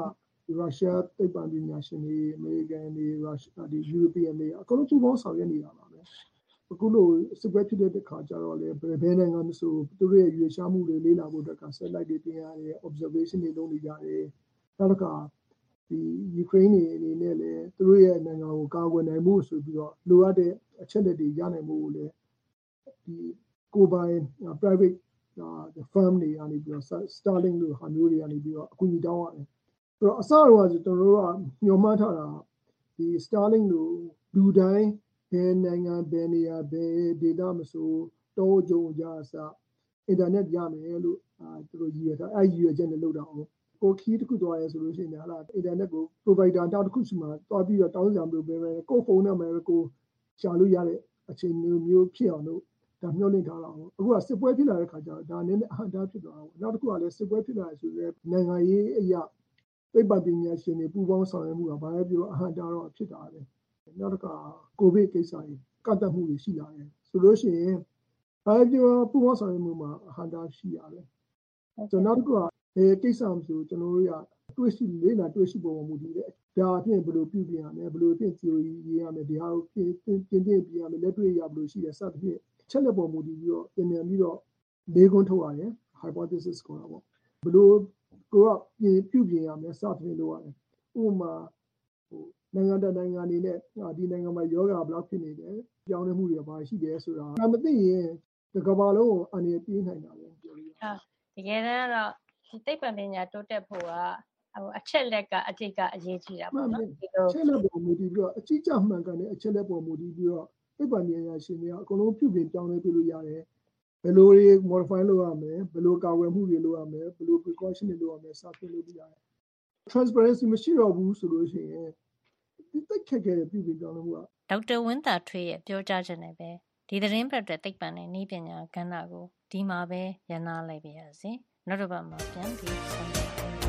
ရုရှားသိပ္ပံပညာရှင်တွေအမေရိကန်တွေရုရှားဒီယူရိုပီယန်တွေအကုန်လုံးပူးပေါင်းဆောင်ရွက်နေတာပါပဲအခုလိုစစ်ပွဲဖြစ်တဲ့အခါကျတော့လေဘယ်နိုင်ငံမှဆိုသူတို့ရဲ့ရွေးရှားမှုတွေလေးလာဖို့အတွက်က satellite တွေပြင်ရတယ် observation တွေလုပ်နေကြတယ်နောက်တစ်ခါဒီယူကရိန်းတွေအနေနဲ့လည်းသူတို့ရဲ့နိုင်ငံကိုကာကွယ်နိုင်မှုဆိုပြီးတော့လိုအပ်တဲ့အချက်လက်တွေရနိုင်မှုကိုလည်းဒီကိုပိုင် private firm တွေကနေပြီးတော့ Starlink လို့ဟာမျိုးတွေကနေပြီးတော့အကူအညီတောင်းရတယ်ဆိုတော့အစတော့ကျွန်တော်တို့ကညှော်မှန်းထားတာဒီ Starlink လို့လူတိုင်းဘယ်နိုင်ငံဘယ်နေရာဘယ်ဒေသမဆိုတောကြုံကြအစအင်တာနက်ရမယ်လို့သူတို့ရည်ရတာအဲ့ရည်ရချက်နဲ့လုပ်တာအောင်ကိုခီးတစ်ခုသွားရဲဆိုလို့ရှိရင်ဟာလာအင်တာနက်ကို provider တောက်တစ်ခုစီမှာတွားပြီးတော့တောင်းကြမလို့ပဲကိုဖုန်းနဲ့မှာကိုရှာလို့ရတဲ့အခြေအနေမျိုးဖြစ်အောင်လို့ဒါမျှော်လင့်ထားတာအောင်အခုကစစ်ပွဲဖြစ်လာတဲ့ခါကျတော့ဒါနည်းနည်းအဟန့်တားဖြစ်သွားအောင်နောက်တစ်ခုကလည်းစစ်ပွဲဖြစ်လာဆိုရဲနိုင်ငံရေးအရာသိပ္ပံပညာရှင်တွေပူးပေါင်းဆောင်ရွက်မှုကဘာလဲပြောအဟန့်တားတော့ဖြစ်တာပဲနောက်တစ်ခါကိုဗစ်ကိစ္စကြီးကန့်သတ်မှုတွေရှိလာတယ်ဆိုလို့ရှိရင်ဘာလဲပြောပူးပေါင်းဆောင်ရွက်မှုမှာအဟန့်တားရှိရတယ်ဆိုတော့နောက်တစ်ခုကဒီကိစ္စမျိုးဆိုကျွန်တော်တို့ကတွေးရှိလေးလာတွေးရှိပုံမူတည်တယ်ဒါအပြင်ဘယ်လိုပြုပြင်ရမလဲဘယ်လိုအပြင် theory ရေးရမလဲဒီဟာကိုပြင်ပြင်ပြင်ပြရမယ်လက်တွေ့ရဘယ်လိုရှိတယ်စသဖြင့်ချက်လက်ပုံမူတည်ပြီးတော့ပြင်ပြန်ပြီးတော့လေးခွန်းထုတ်ရတယ် hypothesis ကိုတော့ဘယ်လိုကိုကပြင်ပြုပြင်ရမလဲစသဖြင့်လုပ်ရတယ်ဥပမာဟိုနိုင်ငံတကာနိုင်ငံအနေနဲ့ဒီနိုင်ငံမှာယောဂဘယ်လောက်ဖြစ်နေတယ်ကြောင်းနေမှုတွေဘာရှိတယ်ဆိုတာမသိရင်ဒီကမ္ဘာလုံးကိုအန္တရာယ်ပြေးနိုင်တာပဲပြောလို့ရတယ်တကယ်တမ်းတော့ဒီသိပ္ပံပညာတိုးတက်ဖို့ကဟိုအချက်လက်ကအတိတ်ကအရေးကြီးတာပေါ့နော်ဒီလိုအချက်လက်ပေါ်မူတည်ပြီးတော့အကြီးကျမှန်ကန်တဲ့အချက်လက်ပေါ်မူတည်ပြီးတော့သိပ္ပံပညာရှင်တွေကအကုန်လုံးပြုပြင်ပြောင်းလဲပြလို့ရတယ်ဘယ်လိုတွေ modify လုပ်ရမလဲဘယ်လိုကာကွယ်မှုတွေလုပ်ရမလဲဘယ်လို precaution တွေလုပ်ရမလဲစသဖြင့်လုပ်ပြရတယ် transparency မရှိတော့ဘူးဆိုလို့ရှိရင်ဒီတက်ခက်ခဲတဲ့ပြုပြင်ပြောင်းလဲမှုကဒေါက်တာဝင်းသာထွေးရဲ့ပြောကြားချက်နဲ့ပဲဒီသတင်းပတ်အတွက်သိပ္ပံနဲ့နည်းပညာကဏ္ဍကိုဒီမှာပဲရန်နာလိုက်ပါရစေနောက်တစ်ပတ်မှာပြန်ပြီးဆက်မယ်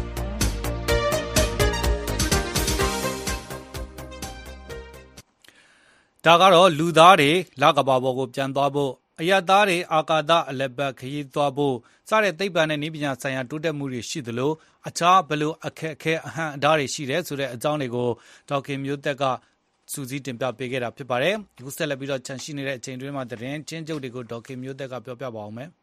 ဒါကတော့လူသားတွေလကဘာပေါ်ကိုပြန်သွားဖို့အယက်သားတွေအာကာသအလက်ပတ်ခရီးသွားဖို့စတဲ့သိပ္ပံနဲ့နည်းပညာဆိုင်ရာတိုးတက်မှုတွေရှိသလိုအခြားဘလို့အခက်အခဲအဟန့်အတားတွေရှိတယ်ဆိုတဲ့အကြောင်းတွေကိုဒေါက်ခင်မျိုးသက်ကစူးစီးတင်ပြပေးခဲ့တာဖြစ်ပါတယ်။အခုဆက်လက်ပြီးတော့ခြံရှိနေတဲ့အချိန်တွင်းမှာသတင်းချင်းချုပ်တွေကိုဒေါက်ခင်မျိုးသက်ကပြောပြပါအောင်မယ်။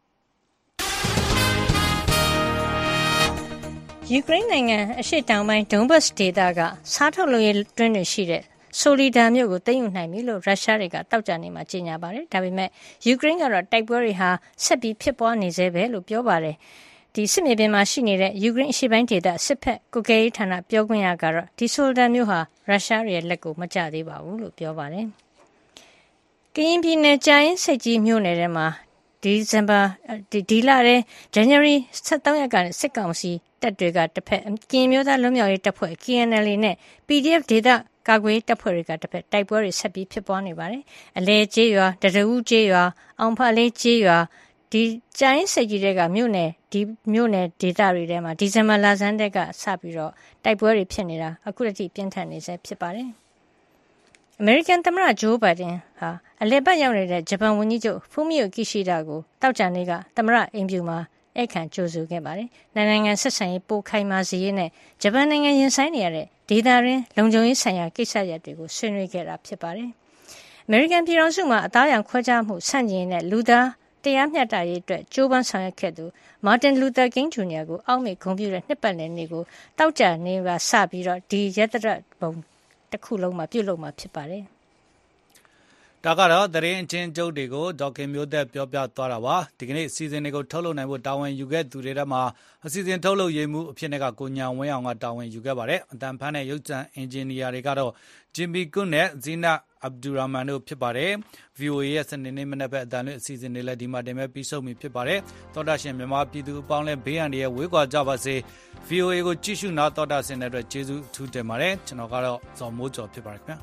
ယူကရိန်းနိုင်ငံအရှေ့တောင်ပိုင်းဒွန်ဘတ်ဒေသကစားထုတ်လုပ်ရေးတွင်းတွေရှိတဲ့ဆိုလီဒါမြို့ကိုသိမ်းယူနိုင်ပြီလို့ရုရှားတွေကတောက်ကြနေမှာကြေညာပါတယ်။ဒါပေမဲ့ယူကရိန်းကတော့တိုက်ပွဲတွေဟာဆက်ပြီးဖြစ်ပွားနေသေးပဲလို့ပြောပါတယ်။ဒီစစ်မြေပြင်မှာရှိနေတဲ့ယူကရိန်းအရှေ့ပိုင်းဒေသစစ်ဖက်ကုကဲရေးဌာနပြောခွင့်ရကတော့ဒီဆိုလီဒါမြို့ဟာရုရှားရဲ့လက်ကိုမကျသေးပါဘူးလို့ပြောပါတယ်။ကရင်ပြည်နယ်ကြာရင်စိတ်ကြီးမြို့နယ်ထဲမှာဒီဇင်ဘာဒီဒီလထဲ January ၁၃ရက်ကနေစစ်ကောင်စီတပ်တွေကတစ်ဖက်ကရင်မျိုးသားလွတ်မြောက်ရေးတပ်ဖွဲ့ K N L A နဲ့ P D F ဒေသကာကွယ်တပ်ဖွဲ့တွေကတစ်ဖက်တိုက်ပွဲတွေဆက်ပြီးဖြစ်ပွားနေပါတယ်။အလဲကျေးရွာတရဝူးကျေးရွာအောင်ဖလေးကျေးရွာဒီကျိုင်းစိတ်ကြီးတွေကမြို့နယ်ဒီမြို့နယ်ဒေသတွေထဲမှာဒီဇင်ဘာလဆန်းတက်ကစပြီးတော့တိုက်ပွဲတွေဖြစ်နေတာအခုတည်းပြင်းထန်နေဆဲဖြစ်ပါတယ်။ American သမ္မတဂျိုးဘိုင်ဒန်ဟာအလဲပတ်ရောက်နေတဲ့ဂျပန်ဝန်ကြီးချုပ်ဖူမီယိုကီရှိဒါကိုတောက်ကြနေ့ကသမ္မတအိမ်ဖြူမှာဧည့်ခံကြိုဆိုခဲ့ပါတယ်။နိုင်ငံဆက်ဆံရေးပိုခိုင်မာစေရေးနဲ့ဂျပန်နိုင်ငံရင်ဆိုင်နေရတဲ့ဒေသတွင်းလုံခြုံရေးဆိုင်ရာကိစ္စရပ်တွေကိုဆွေးနွေးခဲ့တာဖြစ်ပါတယ်။ American ပြည်ထောင်စုမှာအသားရောင်ခွဲခြားမှုဆန့်ကျင်ရေးနဲ့လူသားတရားမျှတရေးအတွက်ကြိုးပမ်းဆောင်ရွက်ခဲ့သူမာတင်လူသာကင်းဂျူနီယာကိုအောက်မေ့ဂုဏ်ပြုတဲ့နှစ်ပတ်လည်နေ့ကိုတောက်ကြနေ့ကစပြီးတော့ဒီရက်သတ္တပုံတစ်ခုလုံးမှာပြုလုပ်မှာဖြစ်ပါတယ်။ဒါကတော့သတင်းအချင်းကျုပ်တွေကိုဒေါက်ခင်မျိုးသက်ပြောပြသွားတာပါဒီကနေ့အစီအစဉ်တွေကိုထုတ်လုပ်နိုင်ဖို့တာဝန်ယူခဲ့သူတွေထဲမှာအစီအစဉ်ထုတ်လုပ်ရေးမှုအဖြစ်နဲ့ကကိုညာဝင်းအောင်ကတာဝန်ယူခဲ့ပါတယ်အတန်ဖန်းနဲ့ရုပ်သံအင်ဂျင်နီယာတွေကတော့ဂျင်ဘီကွန်းနဲ့ဇီနာအဗ်ဒူရာမန်တို့ဖြစ်ပါတယ် V O A ရဲ့စနေနေ့မနက်ဘက်အတန်လွင့်အစီအစဉ်တွေလည်းဒီမှာတင်မဲ့ပြီးဆုံးပြီဖြစ်ပါတယ်သောတာရှင်မြန်မာပြည်သူအပေါင်းလည်းဘေးရန်တွေဝေးကွာကြပါစေ V O A ကိုကြည့်ရှုနာသောတာဆင်တဲ့အတွက်ကျေးဇူးအထူးတင်ပါတယ်ကျွန်တော်ကတော့ဇော်မိုးကျော်ဖြစ်ပါတယ်ခင်ဗျာ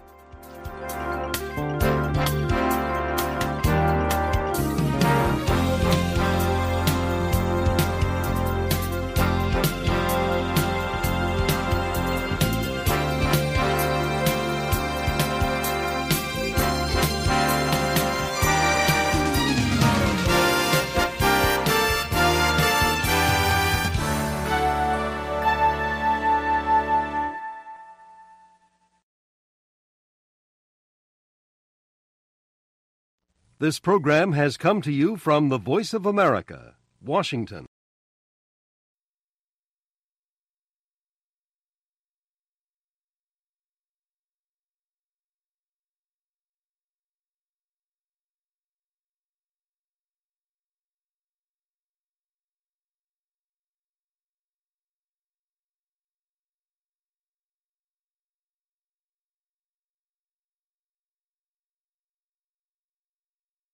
This program has come to you from the Voice of America, Washington.